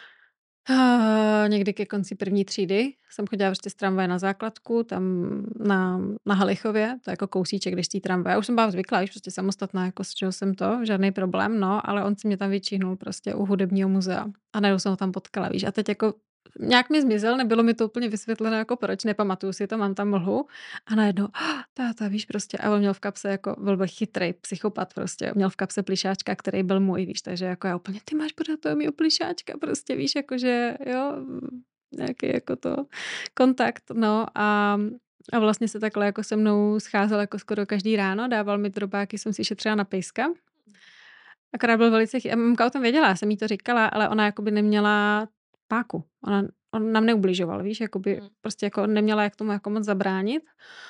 Ah, někdy ke konci první třídy jsem chodila prostě z tramvaje na základku, tam na na Halichově, to je jako kousíček, když z té tramvaje. Já už jsem byla zvyklá, víš, prostě samostatná, jako z čeho jsem to, žádný problém, no, ale on si mě tam vyčíhnul prostě u hudebního muzea a najednou jsem ho tam potkala, víš. A teď jako nějak mi zmizel, nebylo mi to úplně vysvětleno, jako proč, nepamatuju si to, mám tam mlhu a najednou, ah, táta, víš, prostě, a on měl v kapse jako, byl byl chytrý psychopat prostě, měl v kapse plišáčka, který byl můj, víš, takže jako já úplně, ty máš pořád toho mýho plišáčka, prostě, víš, jakože, jo, nějaký jako to kontakt, no a a vlastně se takhle jako se mnou scházel jako skoro každý ráno, dával mi drobáky, jsem si šetřila na pejska. Akorát byl velice chy a mamka o tom věděla, já jsem jí to říkala, ale ona jakoby neměla páku. Ona on nám neubližoval, víš, jakoby Hmm. prostě jako neměla jak tomu jako moc zabránit.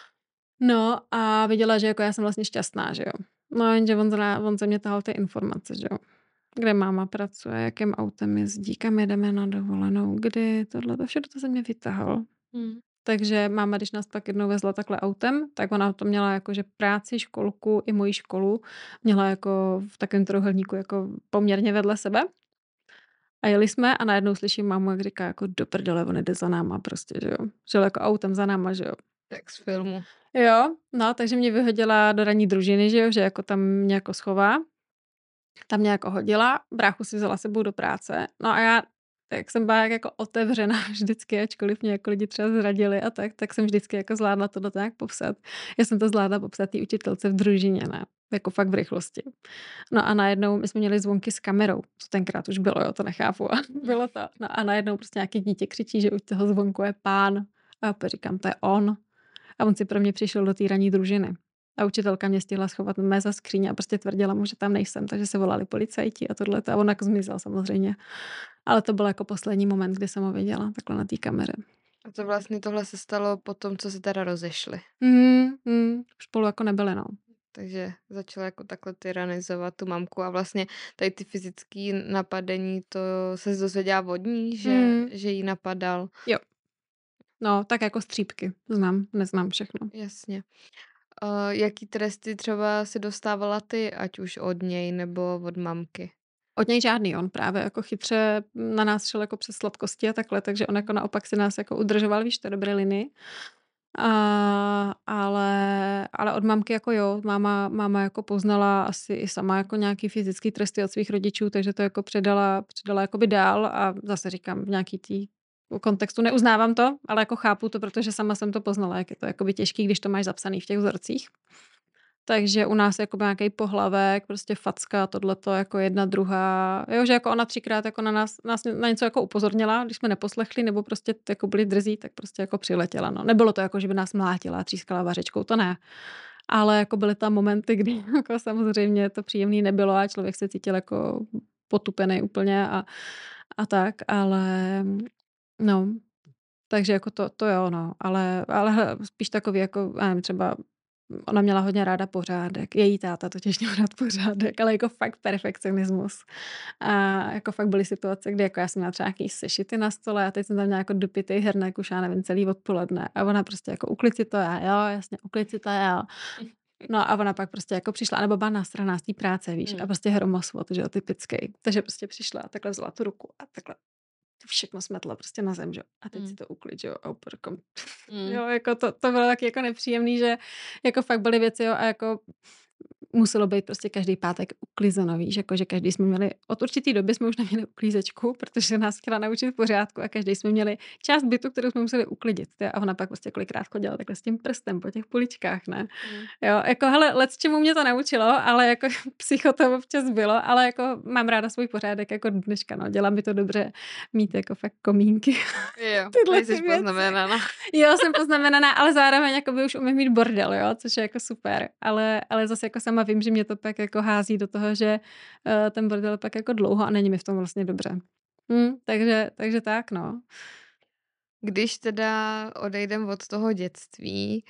No a viděla, že jako já jsem vlastně šťastná, že jo. No jenže on zna on ze mě tahal ty informace, že jo. Kde máma pracuje, jakým autem jezdí, kam jedeme na dovolenou, kdy, tohle, to všechno to ze mě vytahal. Hmm. Takže máma, když nás pak jednou vezla takhle autem, tak ona to měla jakože práci, školku i moji školu. Měla jako v takovém trojúhelníku jako poměrně vedle sebe. A jeli jsme a najednou slyším mámu, jak říká jako do prdele, on jde za náma prostě, že jo. Šel jako autem za náma, že jo. Tak z filmu. Jo, no, takže mě vyhodila do ranní družiny, že jo, že jako tam mě jako schová. Tam mě jako hodila, bráchu si vzala s sebou do práce. No a já, jak jsem byla jak jako otevřená vždycky, ačkoliv mě jako lidi třeba zradili a tak, tak jsem vždycky jako zvládla tohle nějak popsat. Já jsem to zvládla popsat té učitelce v družině, ne? Jako fakt v rychlosti. No a najednou my jsme měli zvonky s kamerou, co tenkrát už bylo, jo, to nechápu. A bylo to. No a najednou prostě nějaký dítě křičí, že u toho zvonku je pán. A já opět říkám, to je on. A on si pro mě přišel do té ranní družiny. A učitelka mě stihla schovat mé za skříně a prostě tvrdila mu, že tam nejsem, takže se volali policajti a tohle. A on jako zmizel samozřejmě. Ale to byl jako poslední moment, kdy jsem ho viděla takhle na té kameře. A to vlastně tohle se stalo po tom, co se teda rozešli. Mm, mm, už spolu jako nebyli, no. Takže začala jako takhle tyranizovat tu mamku a vlastně tady ty fyzické napadení, to se dozvěděla od ní, že, Mm. že jí napadal. Jo. No, tak jako střípky. Znám, neznám všechno. Jasně. Uh, jaký tresty třeba si dostávala ty, ať už od něj nebo od mamky? Od něj žádný, on právě jako chytře na nás šel jako přes sladkosti a takhle, takže on jako naopak si nás jako udržoval, víš, to dobré linii. A, ale, ale od mamky jako jo, máma, máma jako poznala asi i sama jako nějaký fyzický tresty od svých rodičů, takže to jako předala, předala jakoby dál a zase říkám v nějaký tý kontextu, neuznávám to, ale jako chápu to, protože sama jsem to poznala, jak je to jakoby těžký, když to máš zapsaný v těch vzorcích. Takže u nás jako nějaký pohlavek, prostě facka, tohleto jako jedna, druhá. Jo, že jako ona třikrát jako na nás, nás na něco jako upozornila, když jsme neposlechli, nebo prostě jako byli drzí, tak prostě jako přiletěla. No. Nebylo to jako, že by nás mlátila, třískala vařečkou, to ne. Ale jako byly tam momenty, kdy jako samozřejmě to příjemný nebylo a člověk se cítil jako potupený úplně a, a tak, ale no, takže jako to, to jo, no, ale, ale spíš takový jako, já nevím, třeba ona měla hodně ráda pořádek. Její táta totiž měl rád pořádek, ale jako fakt perfekcionismus. A jako fakt byly situace, kdy jako já jsem měla třeba nějaký sešity na stole a teď jsem tam měla jako dopitej hrnek už já nevím, celý odpoledne. A ona prostě jako uklid si to já, jo, jasně, uklid si to já. No a ona pak prostě jako přišla, nebo byla nasraná z té práce, víš, Hmm. a prostě hromosvod, že jo, typický. Takže prostě přišla a takhle vzala tu ruku a takhle to všechno smetla prostě na zem, že jo. A teď Mm. si to uklid, že jo. A úplně jako, Mm. jo, jako to, to bylo taky jako nepříjemný, že jako fakt byly věci, jo, a jako muselo být prostě každý pátek uklizeno, víš, jako že každý jsme měli, od určitý doby jsme už neměli uklízečku, protože nás chtěla naučit v pořádku a každý jsme měli část bytu, kterou jsme museli uklidit. Tě? A ona pak prostě kolikrát chodila takhle s tím prstem po těch poličkách, ne? Mm. Jo, jako hele, let čemu mě to naučilo, ale jako psycho to občas bylo, ale jako mám ráda svůj pořádek jako dneška, no, dělá mi to dobře mít jako fakt komínky. Jo, Tyhle ty jsi ty věci. poznamenaná. Jo, jsem poznamenaná, ale zároveň jako by už umím mít bordel, jo, což je jako super, ale, ale zase jako sama vím, že mě to pak jako hází do toho, že uh, ten bordel je pak jako dlouho a není mi v tom vlastně dobře. Hm, takže, takže tak, no. Když teda odejdem od toho dětství,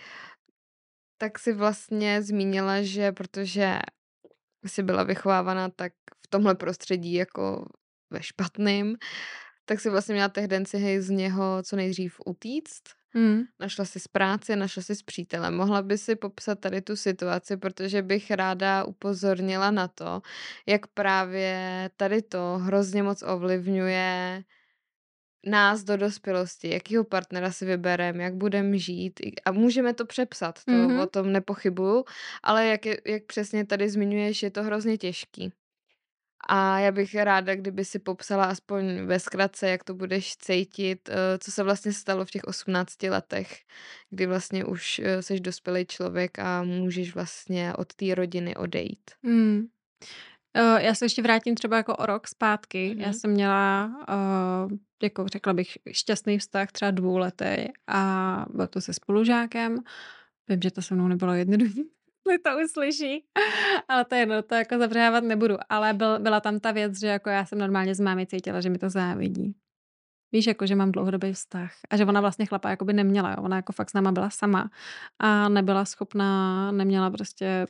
tak si vlastně zmínila, že protože jsi byla vychovávána tak v tomhle prostředí jako ve špatným, tak si vlastně měla tendenci, hej, z něho co nejdřív utíct. Mm. Našla si z práce, našla si s přítelem. Mohla by si popsat tady tu situaci, protože bych ráda upozornila na to, jak právě tady to hrozně moc ovlivňuje nás do dospělosti, jakýho partnera si vybereme, jak budeme žít i- a můžeme to přepsat, to Mhm. o tom nepochybuju, ale jak, je, jak přesně tady zmiňuješ, je to hrozně těžký. A já bych ráda, kdyby si popsala aspoň ve zkratce, jak to budeš cítit, eh, co se vlastně stalo v těch osmnácti letech, kdy vlastně už eh, seš dospělý člověk a můžeš vlastně od té rodiny odejít. Mm. Eh, Já se ještě vrátím třeba jako o rok zpátky. Já Mhm. jsem měla, eh, jako řekla bych, šťastný vztah, třeba dvouletý a byl to se spolužákem. Vím, že to se mnou nebylo jednoduché, jestli to uslyší, ale to je jedno, to jako zabřávat nebudu. Ale byl, byla tam ta věc, že jako já jsem normálně z mámy cítila, že mi to závidí. Víš, jako, že mám dlouhodobý vztah a že ona vlastně chlapa jakoby neměla, jo. Ona jako fakt s náma byla sama a nebyla schopná, neměla prostě,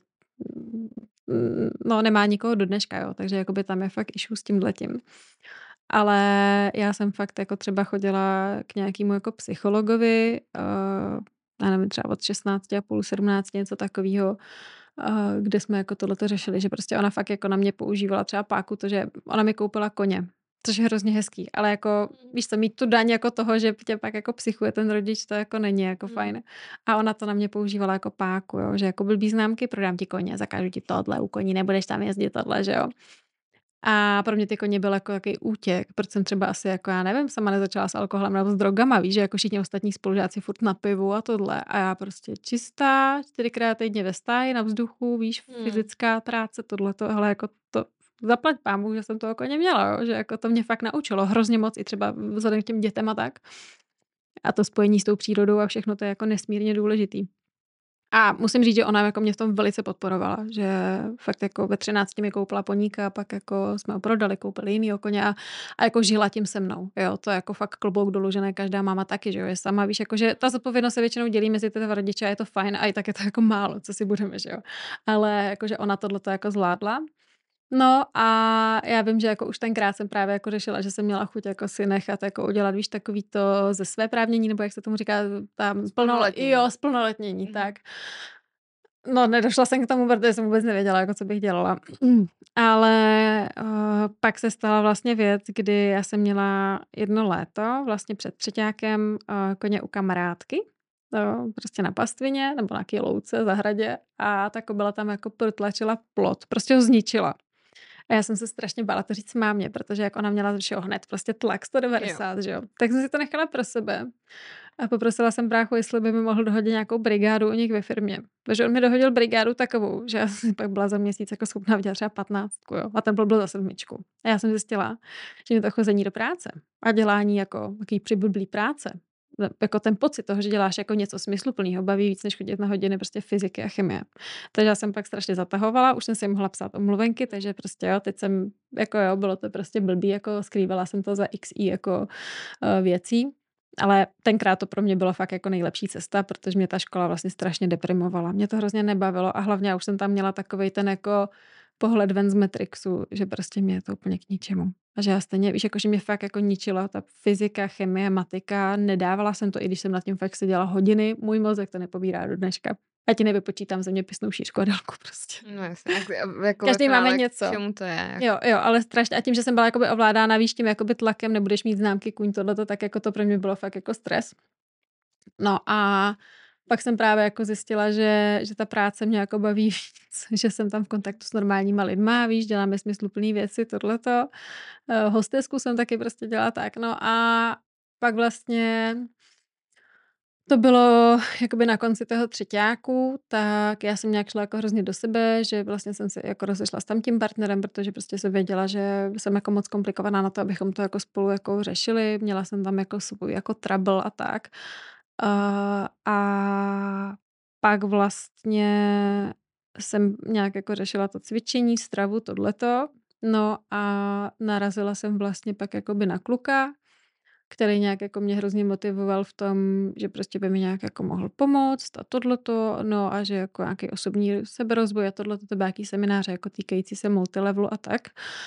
mm, no nemá nikoho do dneška, jo, takže jakoby tam je fakt issue s tímhletím. Ale já jsem fakt jako třeba chodila k nějakému jako psychologovi, uh, já nevím, třeba od šestnácti a půl, sedmnácti, něco takového, uh, kde jsme jako tohleto řešili, že prostě ona fakt jako na mě používala třeba páku, to, že ona mi koupila koně, což je hrozně hezký, ale jako, víš co, mít tu daň jako toho, že tě pak jako psychuje ten rodič, to jako není jako Mm. fajn. A ona to na mě používala jako páku, jo, že jako blbý známky, prodám ti koně, zakážu ti tohle u koní, nebudeš tam jezdit tohle, že jo. A pro mě ty koně byl jako takový útěk, proč jsem třeba asi jako, já nevím, sama nezačala s alkoholem nebo s drogama, víš, že jako všichni ostatní spolužáci furt na pivu a tohle. A já prostě čistá, čtyřikrát týdně ve stáji, na vzduchu, víš, Hmm. fyzická práce, tohleto, hele, jako to, zaplať pámu, že jsem toho koně měla, jo, že jako to mě fakt naučilo hrozně moc i třeba vzhledem k těm dětem a tak. A to spojení s tou přírodou a všechno to je jako nesmírně důležitý. A musím říct, že ona jako mě v tom velice podporovala, že fakt jako ve třinácti mi koupila poníka a pak jako jsme ho prodali, koupili jinýho koně a, a jako žila tím se mnou, jo, to je jako fakt klobouk dolů, že ne každá máma taky, že jo, je sama, víš, jako že ta zodpovědnost se většinou dělí mezi ty dva rodiče a je to fajn a i tak je to jako málo, co si budeme, že jo, ale jakože ona tohle to jako zvládla. No a já vím, že jako už tenkrát jsem právě jako řešila, že jsem měla chuť jako si nechat jako udělat, víš, takový to ze své právnění, nebo jak se tomu říká, tam Splnoletnění. jo, splnoletnění, Mhm. tak. No, nedošla jsem k tomu, protože jsem vůbec nevěděla, jako co bych dělala. Ale uh, pak se stala vlastně věc, kdy já jsem měla jedno léto, vlastně před třeťákem, uh, koně u kamarádky, no, prostě na pastvině, nebo na nějaký louce, zahradě a ta kobila tam jako protlačila plot, prostě ho zničila. A já jsem se strašně bála to říct mámě, protože jak ona měla všeho hned prostě tlak sto devadesát, jo. že jo. Tak jsem si to nechala pro sebe. A poprosila jsem bráchu, jestli by mi mohl dohodit nějakou brigádu u nich ve firmě. Takže on mi dohodil brigádu takovou, že já jsem pak byla za měsíc jako schopná vydělat třeba patnáctku, jo. A ten byl za sedmičku. A já jsem zjistila, že mi to chození do práce a dělání jako takový přiblblý práce, jako ten pocit toho, že děláš jako něco smysluplného, baví víc, než chodit na hodiny prostě fyziky a chemie. Takže já jsem pak strašně zatahovala, už jsem si mohla psát omluvenky, takže prostě jo, teď jsem, jako jo, bylo to prostě blbý, jako skrývala jsem to za iks i jako uh, věcí. Ale tenkrát to pro mě bylo fakt jako nejlepší cesta, protože mě ta škola vlastně strašně deprimovala. Mě to hrozně nebavilo a hlavně já už jsem tam měla takovej ten jako pohled ven z Matrixu, že prostě mě je to úplně k ničemu. A že já stejně, víš, jako, že mě fakt jako ničila ta fyzika, chemie, matika, nedávala jsem to, i když jsem nad tím fakt seděla hodiny, můj mozek to nepobírá do dneška. A ti nevypočítám zeměpisnou šířku a délku prostě. No jasně, jako, jako Každý ve máme finále, něco. K čemu to je? Jako. Jo, jo, ale strašně. A tím, že jsem byla jakoby ovládána, víš, tím jakoby tlakem, nebudeš mít známky kůň, tohleto, tak jako to pro mě bylo fakt jako stres. No a pak jsem právě jako zjistila, že, že ta práce mě jako baví víc, že jsem tam v kontaktu s normálníma lidma, víš, děláme smysluplný věci, tohleto. Uh, hostesku jsem taky prostě dělala tak, no a pak vlastně to bylo jakoby na konci toho třeťáku, tak já jsem nějak šla jako hrozně do sebe, že vlastně jsem se jako rozešla s tam tím partnerem, protože prostě jsem věděla, že jsem jako moc komplikovaná na to, abychom to jako spolu jako řešili. Měla jsem tam jako svůj jako trouble a tak. Uh, a pak vlastně jsem nějak jako řešila to cvičení, stravu, tohleto. No a narazila jsem vlastně pak jakoby na kluka, který nějak jako mě hrozně motivoval v tom, že prostě by mi nějak jako mohl pomoct a tohleto, no a že jako nějaký osobní seberozvoj a tohleto, to byl nějaký semináře jako týkající se multilevelu a tak.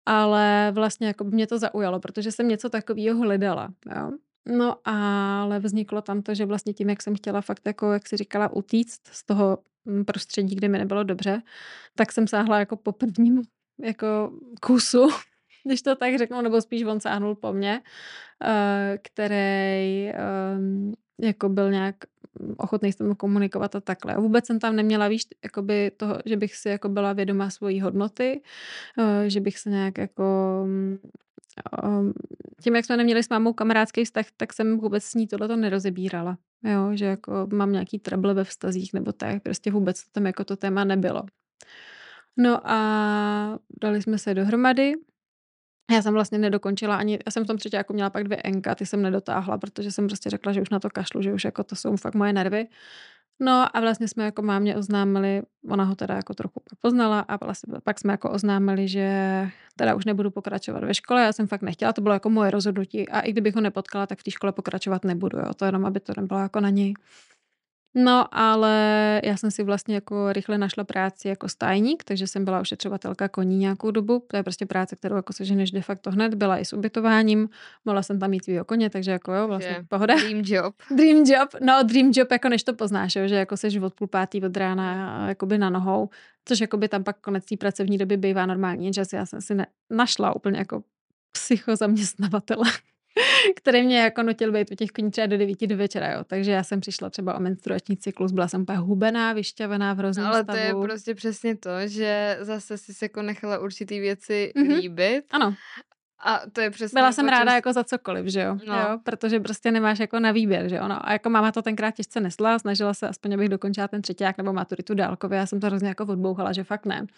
ale vlastně jako by mě to zaujalo, protože jsem něco takového hledala, jo. No, ale vzniklo tam to, že vlastně tím, jak jsem chtěla fakt jako, jak jsi říkala, utíct z toho, hm, prostředí, kde mi nebylo dobře, tak jsem sáhla jako po prvním jako kusu, když to tak řeknu, nebo spíš on sáhnul po mně, eh, který, ehm, jako byl nějak ochotný s mnou komunikovat a takhle. A vůbec jsem tam neměla, víš, jakoby toho, že bych si jako byla vědoma svojí hodnoty, eh, že bych se nějak jako mm, um, tím, jak jsme neměli s mámou kamarádský vztah, tak jsem vůbec s ní tohleto nerozebírala. Jo, že jako mám nějaký trouble ve vztazích nebo tak, prostě vůbec to tam jako to téma nebylo. No a dali jsme se dohromady. Já jsem vlastně nedokončila ani, já jsem v tom třetí jako měla pak dvě enka, ty jsem nedotáhla, protože jsem prostě řekla, že už na to kašlu, že už jako to jsou fakt moje nervy. No a vlastně jsme jako mámě oznámili, ona ho teda jako trochu pak poznala a vlastně pak jsme jako oznámili, že teda už nebudu pokračovat ve škole, já jsem fakt nechtěla, to bylo jako moje rozhodnutí a i kdybych ho nepotkala, tak v té škole pokračovat nebudu, jo, to jenom, aby to nebylo jako na něj. No, ale já jsem si vlastně jako rychle našla práci jako stájník, takže jsem byla ošetřovatelka koní nějakou dobu. To je prostě práce, kterou jako seženeš de facto hned, byla i s ubytováním, mohla jsem tam mít svýho koně, takže jako jo, vlastně Že pohoda. dream job. Dream job, no dream job, jako než to poznáš, jo, že jako seš od půl pátý od rána jakoby na nohou, což jakoby tam pak konec té pracovní doby bývá normální, jenže já jsem si ne, našla úplně jako psychozaměstnavatele, který mě jako nutil být u těch koní třeba do devíti do večera, jo. Takže já jsem přišla třeba o menstruační cyklus, byla jsem úplně hubená, vyšťavená v hrozném No, ale stavu. to je prostě přesně to, že zase si se jako nechala určitý věci Mhm. líbit. Ano, A to je přesně byla jsem o ráda čem- jako za cokoliv, že jo? No. jo, protože prostě nemáš jako na výběr, že jo, no. A jako máma to tenkrát těžce nesla, snažila se aspoň, abych dokončila ten třeťák nebo maturitu dálkově, já jsem to hrozně jako odbouchala, že fakt ne.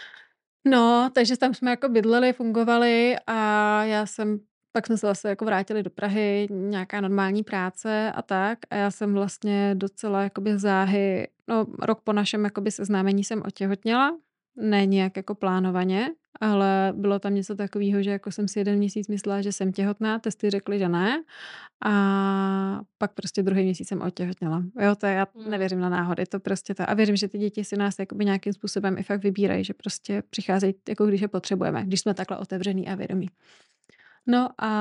No, takže tam jsme jako bydleli, fungovali a já jsem, pak jsme se zase jako vrátili do Prahy, nějaká normální práce a tak. A já jsem vlastně docela jakoby záhy, no rok po našem jakoby seznámení jsem otěhotněla, ne nějak jako plánovaně, ale bylo tam něco takového, že jako jsem si jeden měsíc myslela, že jsem těhotná, testy řekly, že ne. A pak prostě druhý měsíc jsem otěhotněla. Jo, to je, já Hmm. nevěřím na náhody, to prostě to. A věřím, že ty děti si nás jakoby nějakým způsobem i fakt vybírají, že prostě přicházejí, jako když je potřebujeme, když jsme takhle otevřený a vědomí. No a,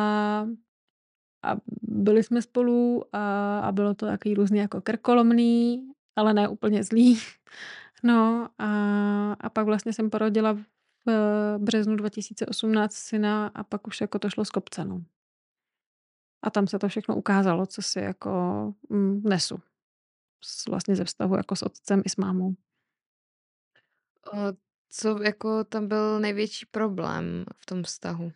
a byli jsme spolu a, a bylo to takový různý jako krkolomný, ale ne úplně zlý. No a, a pak vlastně jsem porodila v březnu dva tisíce osmnáct syna a pak už jako to šlo z kopce, no. A tam se to všechno ukázalo, co si jako mm, nesu. S, vlastně ze vztahu jako s otcem i s mámou. O, co jako tam byl největší problém v tom vztahu?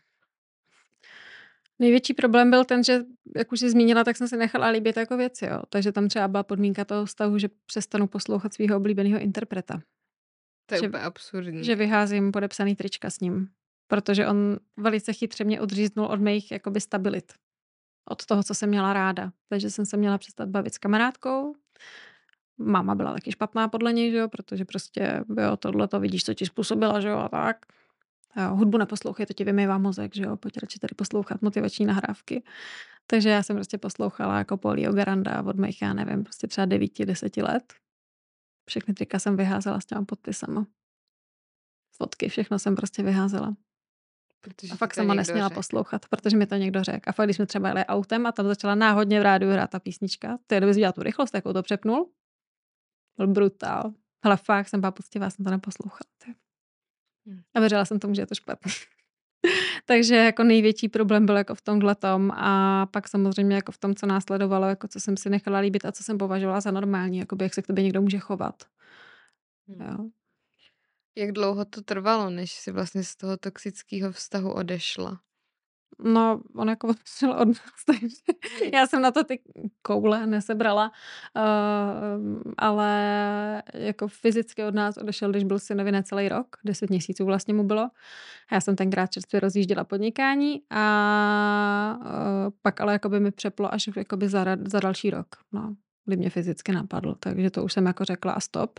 Největší problém byl ten, že, jak už jsi zmínila, tak jsem se nechala líbit jako věci, jo. Takže tam třeba byla podmínka toho vztahu, že přestanu poslouchat svého oblíbeného interpreta. To je Že- úplně absurdní. Že vyházím podepsaný trička s ním. Protože on velice chytře mě odříznul od mých jakoby stabilit. Od toho, co jsem měla ráda. Takže jsem se měla přestat bavit s kamarádkou. Máma byla taky špatná podle něj, že jo, protože prostě, jo, tohle to vidíš, co ti způsobila, že jo, a tak. Jo, hudbu neposlouchej, to ti vymývá mozek, že jo, pojď radši tady poslouchat motivační nahrávky. Takže já jsem prostě poslouchala jako Paulího Garanda od mých, já nevím, prostě třeba devíti, deseti let. Všechny trika jsem vyházela s těma podpisama. Fotky, všechno jsem prostě vyházela. Protože A ti fakt to jsem ho někdo nesměla řekl. poslouchat, protože mi to někdo řekl. A fakt, když jsme třeba jeli autem a tam začala náhodně v rádiu hrát ta písnička, to je, kdyby viděla tu rychlost, jakou to přepnul. Byl brutál. Ale fakt jsem byla poctivá, jsem to neposlouchala. ty. Hmm. A věřila jsem tomu, že je to špatný. Takže jako největší problém byl jako v tomhletom a pak samozřejmě jako v tom, co následovalo, jako co jsem si nechala líbit a co jsem považovala za normální, jakoby jak se k tobě někdo může chovat. Hmm. Jo. Jak dlouho to trvalo, než jsi vlastně z toho toxického vztahu odešla? No, on jako odešel od nás, takže já jsem na to ty koule nesebrala, uh, ale jako fyzicky od nás odešel, když byl synovi necelý rok, deset měsíců vlastně mu bylo. Já jsem tenkrát čerstvě rozjížděla podnikání a uh, pak ale jakoby mi přeplo až jakoby za, ra- za další rok, no, kdy mě fyzicky napadl, takže to už jsem jako řekla a stop.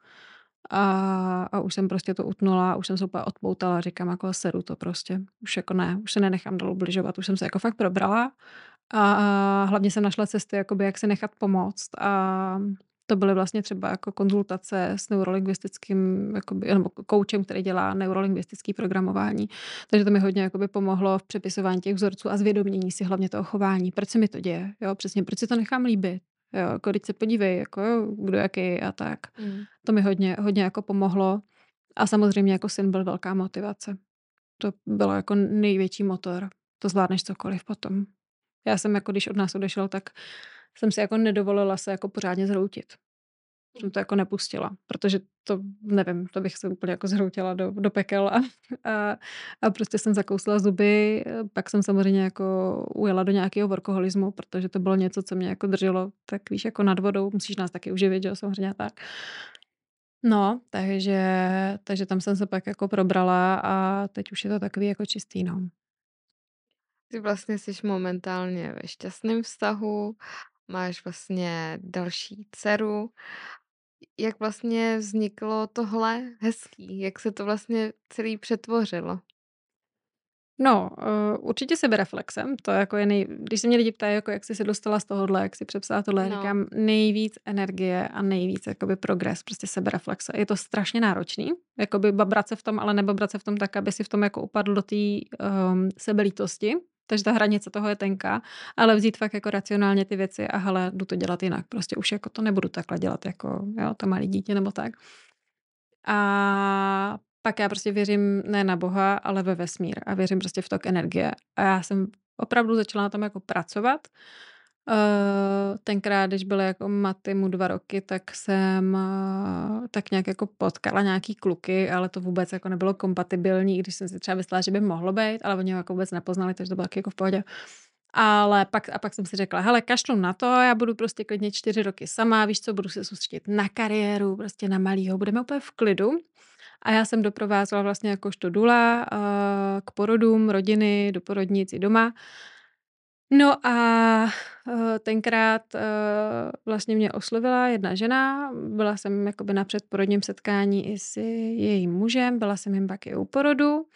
A, a už jsem prostě to utnula, už jsem se úplně odpoutala, říkám jako seru to prostě. Už jako ne, už se nenechám dál ubližovat, už jsem se jako fakt probrala a, a hlavně jsem našla cesty, jakoby, jak se nechat pomoct a To byly vlastně třeba jako konzultace s neurolingvistickým jakoby, nebo koučem, který dělá neurolingvistický programování. Takže to mi hodně jakoby pomohlo v přepisování těch vzorců a zvědomění si hlavně toho chování. Proč se mi to děje? Jo, přesně, proč si to nechám líbit? Jo, jako teď se podívej, jako jo, kdo jaký a tak. Mm. To mi hodně, hodně jako pomohlo. A samozřejmě jako syn byl velká motivace. To bylo jako největší motor. To zvládneš cokoliv potom. Já jsem jako, když od nás odešel, tak jsem si jako nedovolila se jako pořádně zhroutit. Jsem to jako nepustila, protože to, nevím, to bych se úplně jako zhroutila do, do pekel a, a, a prostě jsem zakousla zuby, pak jsem samozřejmě jako ujela do nějakého workoholismu, protože to bylo něco, co mě jako drželo, tak víš, jako nad vodou, musíš nás taky uživit, že jo, samozřejmě tak. No, takže, takže tam jsem se pak jako probrala a teď už je to takový jako čistý, no. Ty vlastně jsi momentálně ve šťastném vztahu, máš vlastně další dceru. Jak vlastně vzniklo tohle hezký? Jak se to vlastně celý přetvořilo? No, uh, určitě sebereflexem, to jako je nej... Když se mě lidi ptají, jako jak jsi se dostala z tohohle, jak jsi přepsala tohle, No. říkám nejvíc energie a nejvíc jakoby progres, prostě sebereflexe. Je to strašně náročný, jakoby babrat se v tom, ale nebabrat se v tom tak, aby si v tom jako upadl do té um, sebelítosti, takže ta hranice toho je tenká, ale vzít fakt jako racionálně ty věci a hele, jdu to dělat jinak, prostě už jako to nebudu takhle dělat jako, jo, to malé dítě nebo tak. A pak já prostě věřím ne na Boha, ale ve vesmír a věřím prostě v tok energie. A já jsem opravdu začala na tom jako pracovat. Uh, tenkrát, když byly jako Maty mu dva roky, tak jsem uh, tak nějak jako potkala nějaký kluky, ale to vůbec jako nebylo kompatibilní, když jsem si třeba myslela, že by mohlo být, ale oni ho jako vůbec nepoznali, takže to bylo jako v pohodě. Ale pak, a pak jsem si řekla, hele, kašlu na to, já budu prostě klidně čtyři roky sama, víš co, budu se soustředit na kariéru, prostě na malýho, budeme úplně v klidu. A já jsem doprovázela vlastně jakožto dula uh, k porodům rodiny, do porodnic i doma. No a uh, tenkrát uh, vlastně mě oslovila jedna žena, byla jsem jakoby na předporodním setkání i s jejím mužem, byla jsem jim pak i u porodu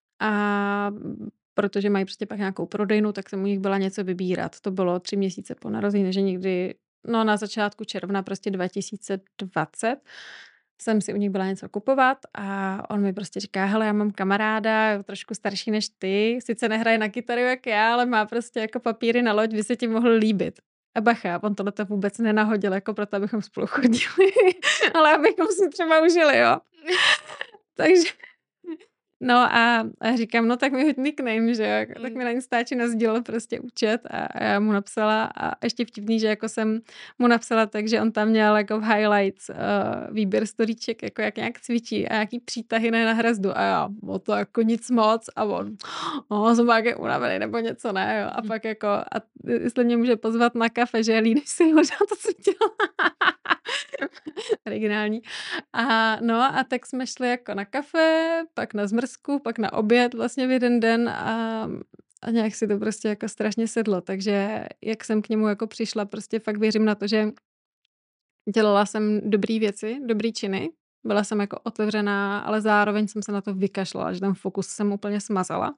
a protože mají prostě pak nějakou prodejnu, tak jsem u nich byla něco vybírat. To bylo tři měsíce po narození, že někdy, no na začátku června prostě dva tisíce dvacet jsem si u nich byla něco kupovat a on mi prostě říká, hele, já mám kamaráda, trošku starší než ty, sice nehraje na kytaru jak já, ale má prostě jako papíry na loď, by se ti mohl líbit. A bacha, on tohle to vůbec nenahodil, jako proto, abychom spolu chodili, ale abychom si třeba užili, jo. Takže no a, a říkám, no tak mi hoď nickname, že jo, tak mi na Instači nasdílel prostě účet a, a já mu napsala a ještě vtipný, že jako jsem mu napsala tak, že on tam měl jako v highlights uh, výběr storíček, jako jak nějak cvičí a nějaký přítahy na hrazdu a já, o to jako nic moc a on, oh, jsem nějaký unavený nebo něco, ne, jo, a pak jako, a jestli mě může pozvat na kafe, že je líný si možná to, co dělá. Originální. A no a tak jsme šli jako na kafe, pak na zmrzku, pak na oběd vlastně v jeden den a, a nějak si to prostě jako strašně sedlo. Takže jak jsem k němu jako přišla, prostě fakt věřím na to, že dělala jsem dobrý věci, dobrý činy. Byla jsem jako otevřená, ale zároveň jsem se na to vykašlala, že ten fokus jsem úplně smazala.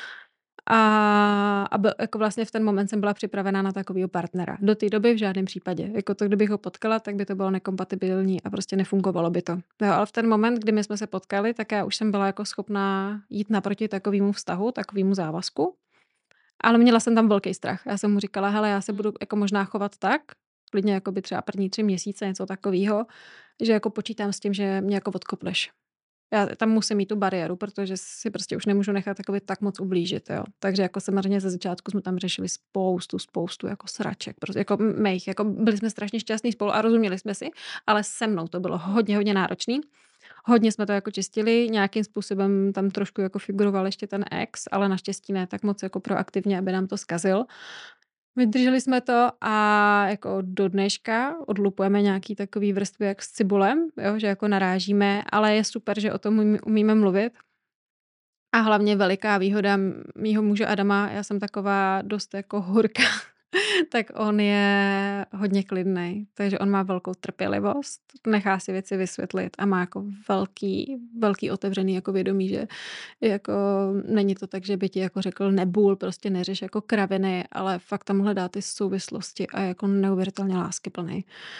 A, a byl, jako vlastně v ten moment jsem byla připravená na takovýho partnera. Do té doby v žádném případě. Jako to, kdybych ho potkala, tak by to bylo nekompatibilní a prostě nefungovalo by to. Jo, ale v ten moment, kdy my jsme se potkali, tak já už jsem byla jako schopná jít naproti takovému vztahu, takovému závazku. Ale měla jsem tam velký strach. Já jsem mu říkala, hele, já se budu jako možná chovat tak, klidně jako by třeba první tři měsíce, něco takového, že jako počítám s tím, že mě jako odkopneš. Já tam musím mít tu bariéru, protože si prostě už nemůžu nechat takový tak moc ublížit, jo. Takže jako samozřejmě ze začátku jsme tam řešili spoustu, spoustu jako sraček, prostě jako mých, jako byli jsme strašně šťastní spolu a rozuměli jsme si, ale se mnou to bylo hodně, hodně náročný. Hodně jsme to jako čistili, nějakým způsobem tam trošku jako figuroval ještě ten ex, ale naštěstí ne tak moc jako proaktivně, aby nám to zkazil. Vydrželi jsme to a jako do dneška odlupujeme nějaký takový vrstvy jak s cibulem, jo, že jako narážíme, ale je super, že o tom umíme mluvit. A hlavně veliká výhoda mýho muže Adama, já jsem taková dost jako horká, tak on je hodně klidnej, takže on má velkou trpělivost, nechá si věci vysvětlit a má jako velký, velký otevřený jako vědomí, že jako není to tak, že by ti jako řekl nebůl, prostě neřeš jako kraviny, ale fakt tam hledá ty souvislosti a jako neuvěřitelně láskyplnej.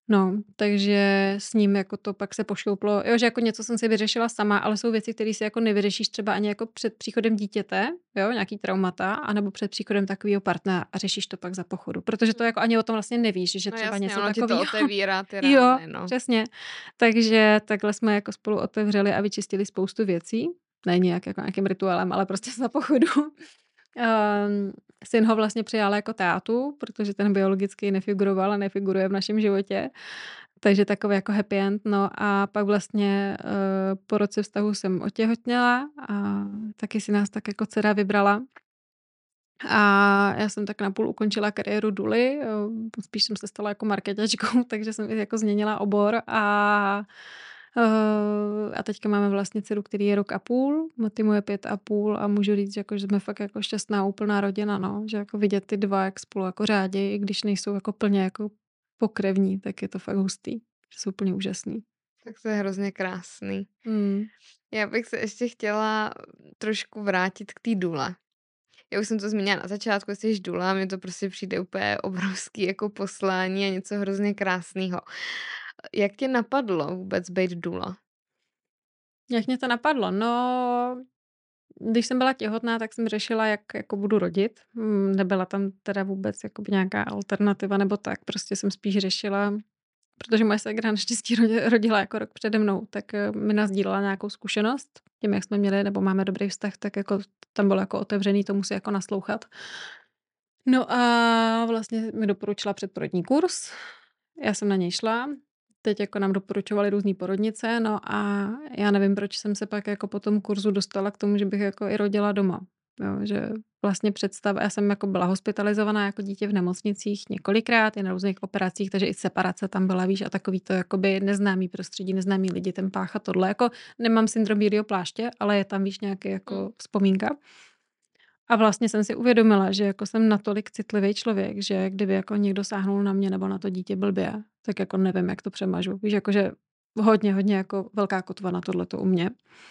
No, takže s ním jako to pak se pošlouplo. Jo, že jako něco jsem si vyřešila sama, ale jsou věci, které si jako nevyřešíš třeba ani jako před příchodem dítěte, jo, nějaký traumata, anebo před příchodem takového partnera a řešíš to pak za pochodu. Protože to jako ani o tom vlastně nevíš, že No třeba jasně, něco ono ti to takového. otevírá ty Jo, rány, no. přesně. Takže takhle jsme jako spolu otevřeli a vyčistili spoustu věcí. Ne nějak jako nějakým rituálem, ale prostě za pochodu. Um, syn ho vlastně přijal jako tátu, protože ten biologicky nefiguroval a nefiguruje v našem životě. Takže takový jako happy end. No a pak vlastně uh, po roce vztahu jsem otěhotněla a taky si nás tak jako dcera vybrala. A já jsem tak napůl ukončila kariéru duly, eh, spíš jsem se stala jako marketačkou, takže jsem i jako změnila obor a eh, a teďka máme vlastně dceru, který je rok a půl, Maty je pět a půl a můžu říct, jako, že jsme fakt jako šťastná úplná rodina, no, že jako vidět ty dva, jak spolu jako řádí, i když nejsou jako plně jako pokrevní, tak je to fakt hustý, že jsou úplně úžasný. Tak to je hrozně krásný. Hmm. Já bych se ještě chtěla trošku vrátit k té dule. Já už jsem to zmínila na začátku, jestli jsi dula, mně to prostě přijde úplně obrovský jako poslání a něco hrozně krásného. Jak tě napadlo vůbec být dula? Jak mě to napadlo? No, když jsem byla těhotná, tak jsem řešila, jak jako budu rodit. Mm, Nebyla tam teda vůbec jakoby nějaká alternativa nebo tak. Prostě jsem spíš řešila, protože moje ségra naštěstí rodila, rodila jako rok přede mnou, tak eh, mi nazdílela nějakou zkušenost. Tím, jak jsme měli nebo máme dobrý vztah, tak jako tam bylo jako otevřený, to musí jako naslouchat. No a vlastně mi doporučila předporodní kurz. Já jsem na něj šla. Teď jako nám doporučovali různý porodnice, no a já nevím, proč jsem se pak jako po tom kurzu dostala k tomu, že bych jako i rodila doma. Jo, že vlastně představ, já jsem jako byla hospitalizovaná jako dítě v nemocnicích několikrát, i na různých operacích, takže i separace tam byla, víš, a takový to jakoby neznámý prostředí, neznámý lidi, ten pácha tohle. Jako nemám syndrom bílého pláště, ale je tam, víš, nějaký jako vzpomínka. A vlastně jsem si uvědomila, že jako jsem natolik citlivý člověk, že kdyby jako někdo sáhnul na mě nebo na to dítě blbě, tak jako nevím, jak to přemažu. Víš, jakože hodně, hodně jako velká kotva na tohleto u mě.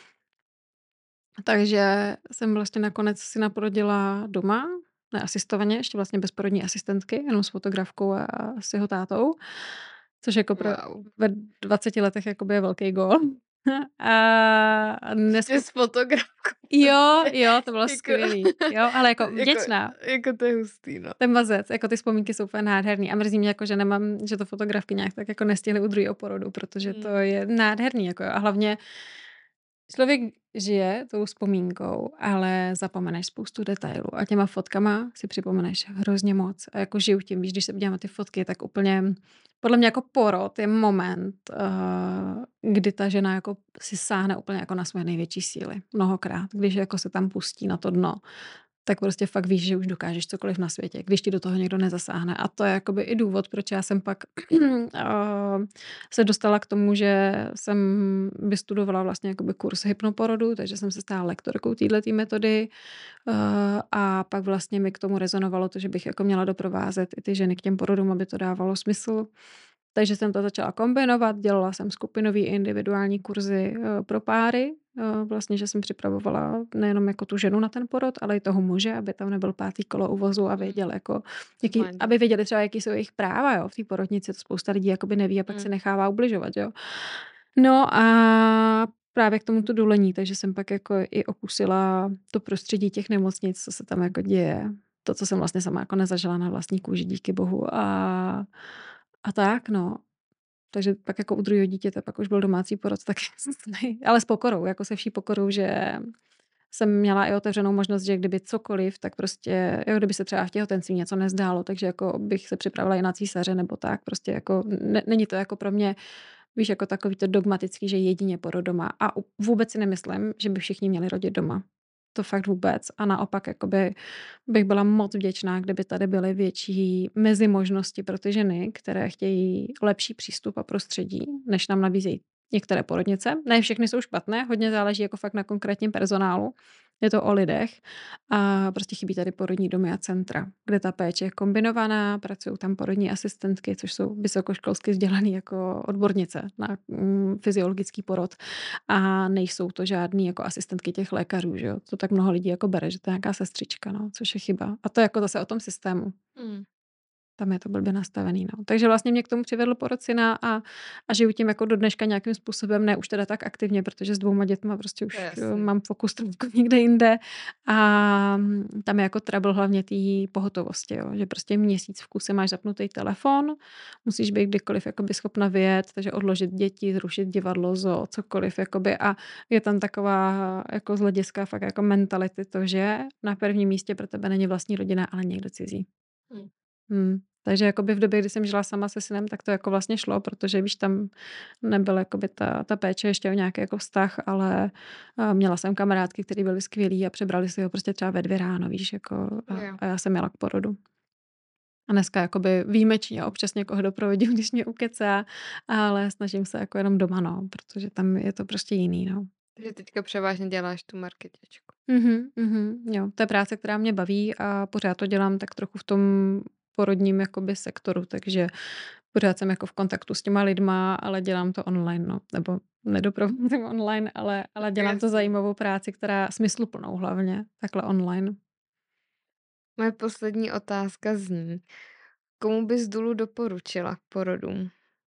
Takže jsem vlastně nakonec si naporodila doma, neasistovaně, ještě vlastně bez porodní asistentky, jenom s fotografkou a s jeho tátou, což jako pro, Wow. ve dvaceti letech jakoby je velký gól. A Ještě nespo... s fotografkou. Jo, jo, to bylo Jako- skvělý. Jo, ale jako vděčná. Jako, jako to je hustý, no. Ten mazec, jako ty vzpomínky jsou úplně nádherný a mrzí mě, jako, že nemám, že to fotografky nějak tak jako nestihly u druhého porodu, protože to Hmm. je nádherný, jako, a hlavně člověk žije tou vzpomínkou, ale zapomeneš spoustu detailů a těma fotkama si připomeneš hrozně moc a jako žiju tím, víš, když se podívám na ty fotky, tak úplně, podle mě jako porod je moment, uh, kdy ta žena jako si sáhne úplně jako na svoje největší síly, mnohokrát, když jako se tam pustí na to dno, tak prostě fakt víš, že už dokážeš cokoliv na světě, když ti do toho někdo nezasáhne. A to je jakoby i důvod, proč já jsem pak se dostala k tomu, že jsem vystudovala vlastně jakoby kurz hypnoporodu, takže jsem se stala lektorkou této metody a pak vlastně mi k tomu rezonovalo to, že bych jako měla doprovázet i ty ženy k těm porodům, aby to dávalo smysl. Takže jsem to začala kombinovat, dělala jsem skupinový individuální kurzy pro páry, vlastně, že jsem připravovala nejenom jako tu ženu na ten porod, ale i toho muže, aby tam nebyl pátý kolo u vozu a věděl, jako, jaký, aby věděli třeba, jaký jsou jejich práva, jo, v té porodnici, to spousta lidí jakoby neví a pak mm. se nechává ubližovat, jo. No a právě k tomu to důlení, takže jsem pak jako i okusila to prostředí těch nemocnic, co se tam jako děje, to, co jsem vlastně sama jako nezažila na vlastní kůži, díky bohu a A tak, no. Takže pak jako u druhého dítěte, pak už byl domácí porod, tak ale s pokorou, jako se vší pokorou, že jsem měla i otevřenou možnost, že kdyby cokoliv, tak prostě, jo, kdyby se třeba v těhotenství něco nezdálo, takže jako bych se připravila i na císaře nebo tak, prostě jako ne, není to jako pro mě, víš, jako takový to dogmatický, že jedině porod doma. A vůbec si nemyslím, že by všichni měli rodit doma. To fakt vůbec. A naopak jakoby bych byla moc vděčná, kdyby tady byly větší mezi možnosti pro ty ženy, které chtějí lepší přístup a prostředí, než nám nabízejí některé porodnice. Ne všechny jsou špatné, hodně záleží jako fakt na konkrétním personálu. Je to o lidech a prostě chybí tady porodní domy a centra, kde ta péče je kombinovaná, pracují tam porodní asistentky, což jsou vysokoškolsky vzdělaný jako odbornice na mm, fyziologický porod a nejsou to žádný jako asistentky těch lékařů, že jo? To tak mnoho lidí jako bere, že to je nějaká sestřička, no, což je chyba. A to je jako zase o tom systému. Hmm. Tam je to blbě nastavený, no. Takže vlastně mě k tomu přivedl porocina a a žiju tím jako do dneška nějakým způsobem, ne už teda tak aktivně, protože s dvouma dětma prostě už Jasně. mám fokus trošku někde jinde a tam je jako trouble hlavně té pohotovosti, jo, že prostě měsíc v kuse máš zapnutý telefon, musíš být kdykoliv jakoby schopna vyjet, takže odložit děti, zrušit divadlo, zoo, cokoliv jakoby a je tam taková jako z hlediska fakt jako mentality to, že na prvním místě pro tebe není vlastní rodina, ale někdo cizí. Hm. Hmm. Takže jakoby v době, kdy jsem žila sama se synem, tak to jako vlastně šlo, protože víš, tam nebyla jakoby ta, ta péče ještě o nějaký jako vztah, ale a měla jsem kamarádky, které byly skvělý a přebrali si ho prostě třeba ve dvě ráno, víš, jako a, Jo. a já jsem jela k porodu. A dneska jakoby výjimečně občas někoho doprovodím, když mě ukecá, ale snažím se jako jenom doma, no, protože tam je to prostě jiný, no. Takže teďka převážně děláš tu marketičku. Mhm, mhm, jo, to je práce, která mě baví a pořád to dělám tak trochu v tom porodním jakoby sektoru, takže pořád jsem jako v kontaktu s těma lidma, ale dělám to online, no, nebo nedoprovázím online, ale, ale dělám to Jasně. zajímavou práci, která smysluplnou hlavně, takhle online. Moje poslední otázka zní, komu bys Dulu doporučila k porodům?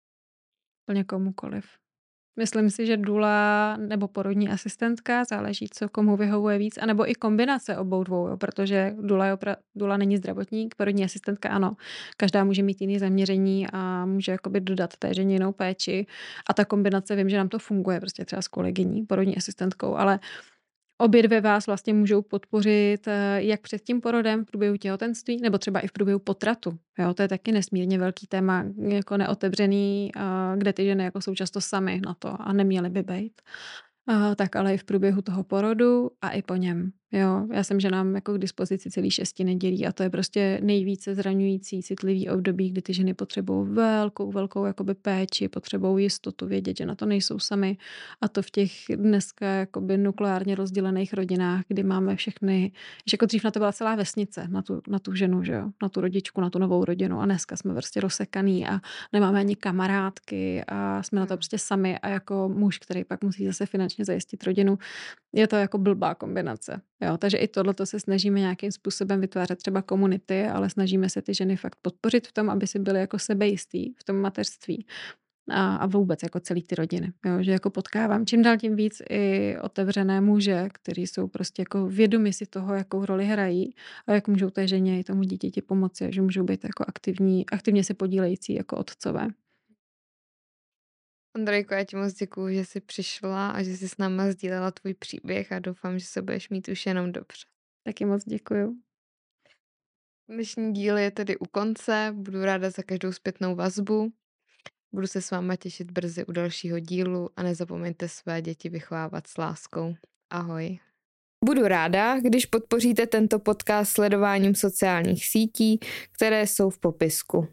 Plně komukoliv. Myslím si, že dula nebo porodní asistentka, záleží, co komu vyhovuje víc, anebo i kombinace obou dvou, jo, protože dula, je opra- dula není zdravotník, porodní asistentka ano. Každá může mít jiný zaměření a může jakoby dodat té ženě jinou péči a ta kombinace, vím, že nám to funguje prostě třeba s kolegyní, porodní asistentkou, ale obě dvě vás vlastně můžou podpořit eh, jak před tím porodem v průběhu těhotenství, nebo třeba i v průběhu potratu. Jo, to je taky nesmírně velký téma, jako neotevřený, a kde ty ženy jako jsou často samy na to a neměly by být. A tak ale i v průběhu toho porodu a i po něm. Jo, já jsem ženám jako k dispozici celý šesti nedělí a to je prostě nejvíce zraňující, citlivý období, kdy ty ženy potřebují velkou, velkou jakoby péči, potřebují jistotu, vědět, že na to nejsou sami a to v těch dneska jakoby nukleárně rozdělených rodinách, kdy máme všechny, že jako dřív na to byla celá vesnice, na tu, na tu ženu, že jo, na tu rodičku, na tu novou rodinu a dneska jsme prostě rozsekaný a nemáme ani kamarádky a jsme na to Hmm. prostě sami a jako muž, který pak musí zase finančně zajistit rodinu, je to jako blbá kombinace. Jo, takže i tohleto se snažíme nějakým způsobem vytvářet třeba komunity, ale snažíme se ty ženy fakt podpořit v tom, aby si byly jako sebejistý v tom mateřství a, a vůbec jako celý ty rodiny. Jo, že jako potkávám čím dál tím víc i otevřené muže, kteří jsou prostě jako vědomi si toho, jakou roli hrají a jak můžou té ženě i tomu dítěti pomoci, že můžou být jako aktivní, aktivně se podílející jako otcové. Andrejko, já ti moc děkuju, že jsi přišla a že jsi s náma sdílela tvůj příběh a doufám, že se budeš mít už jenom dobře. Taky moc děkuju. Dnešní díl je tedy u konce, budu ráda za každou zpětnou vazbu. Budu se s váma těšit brzy u dalšího dílu a nezapomeňte své děti vychovávat s láskou. Ahoj. Budu ráda, když podpoříte tento podcast sledováním sociálních sítí, které jsou v popisku.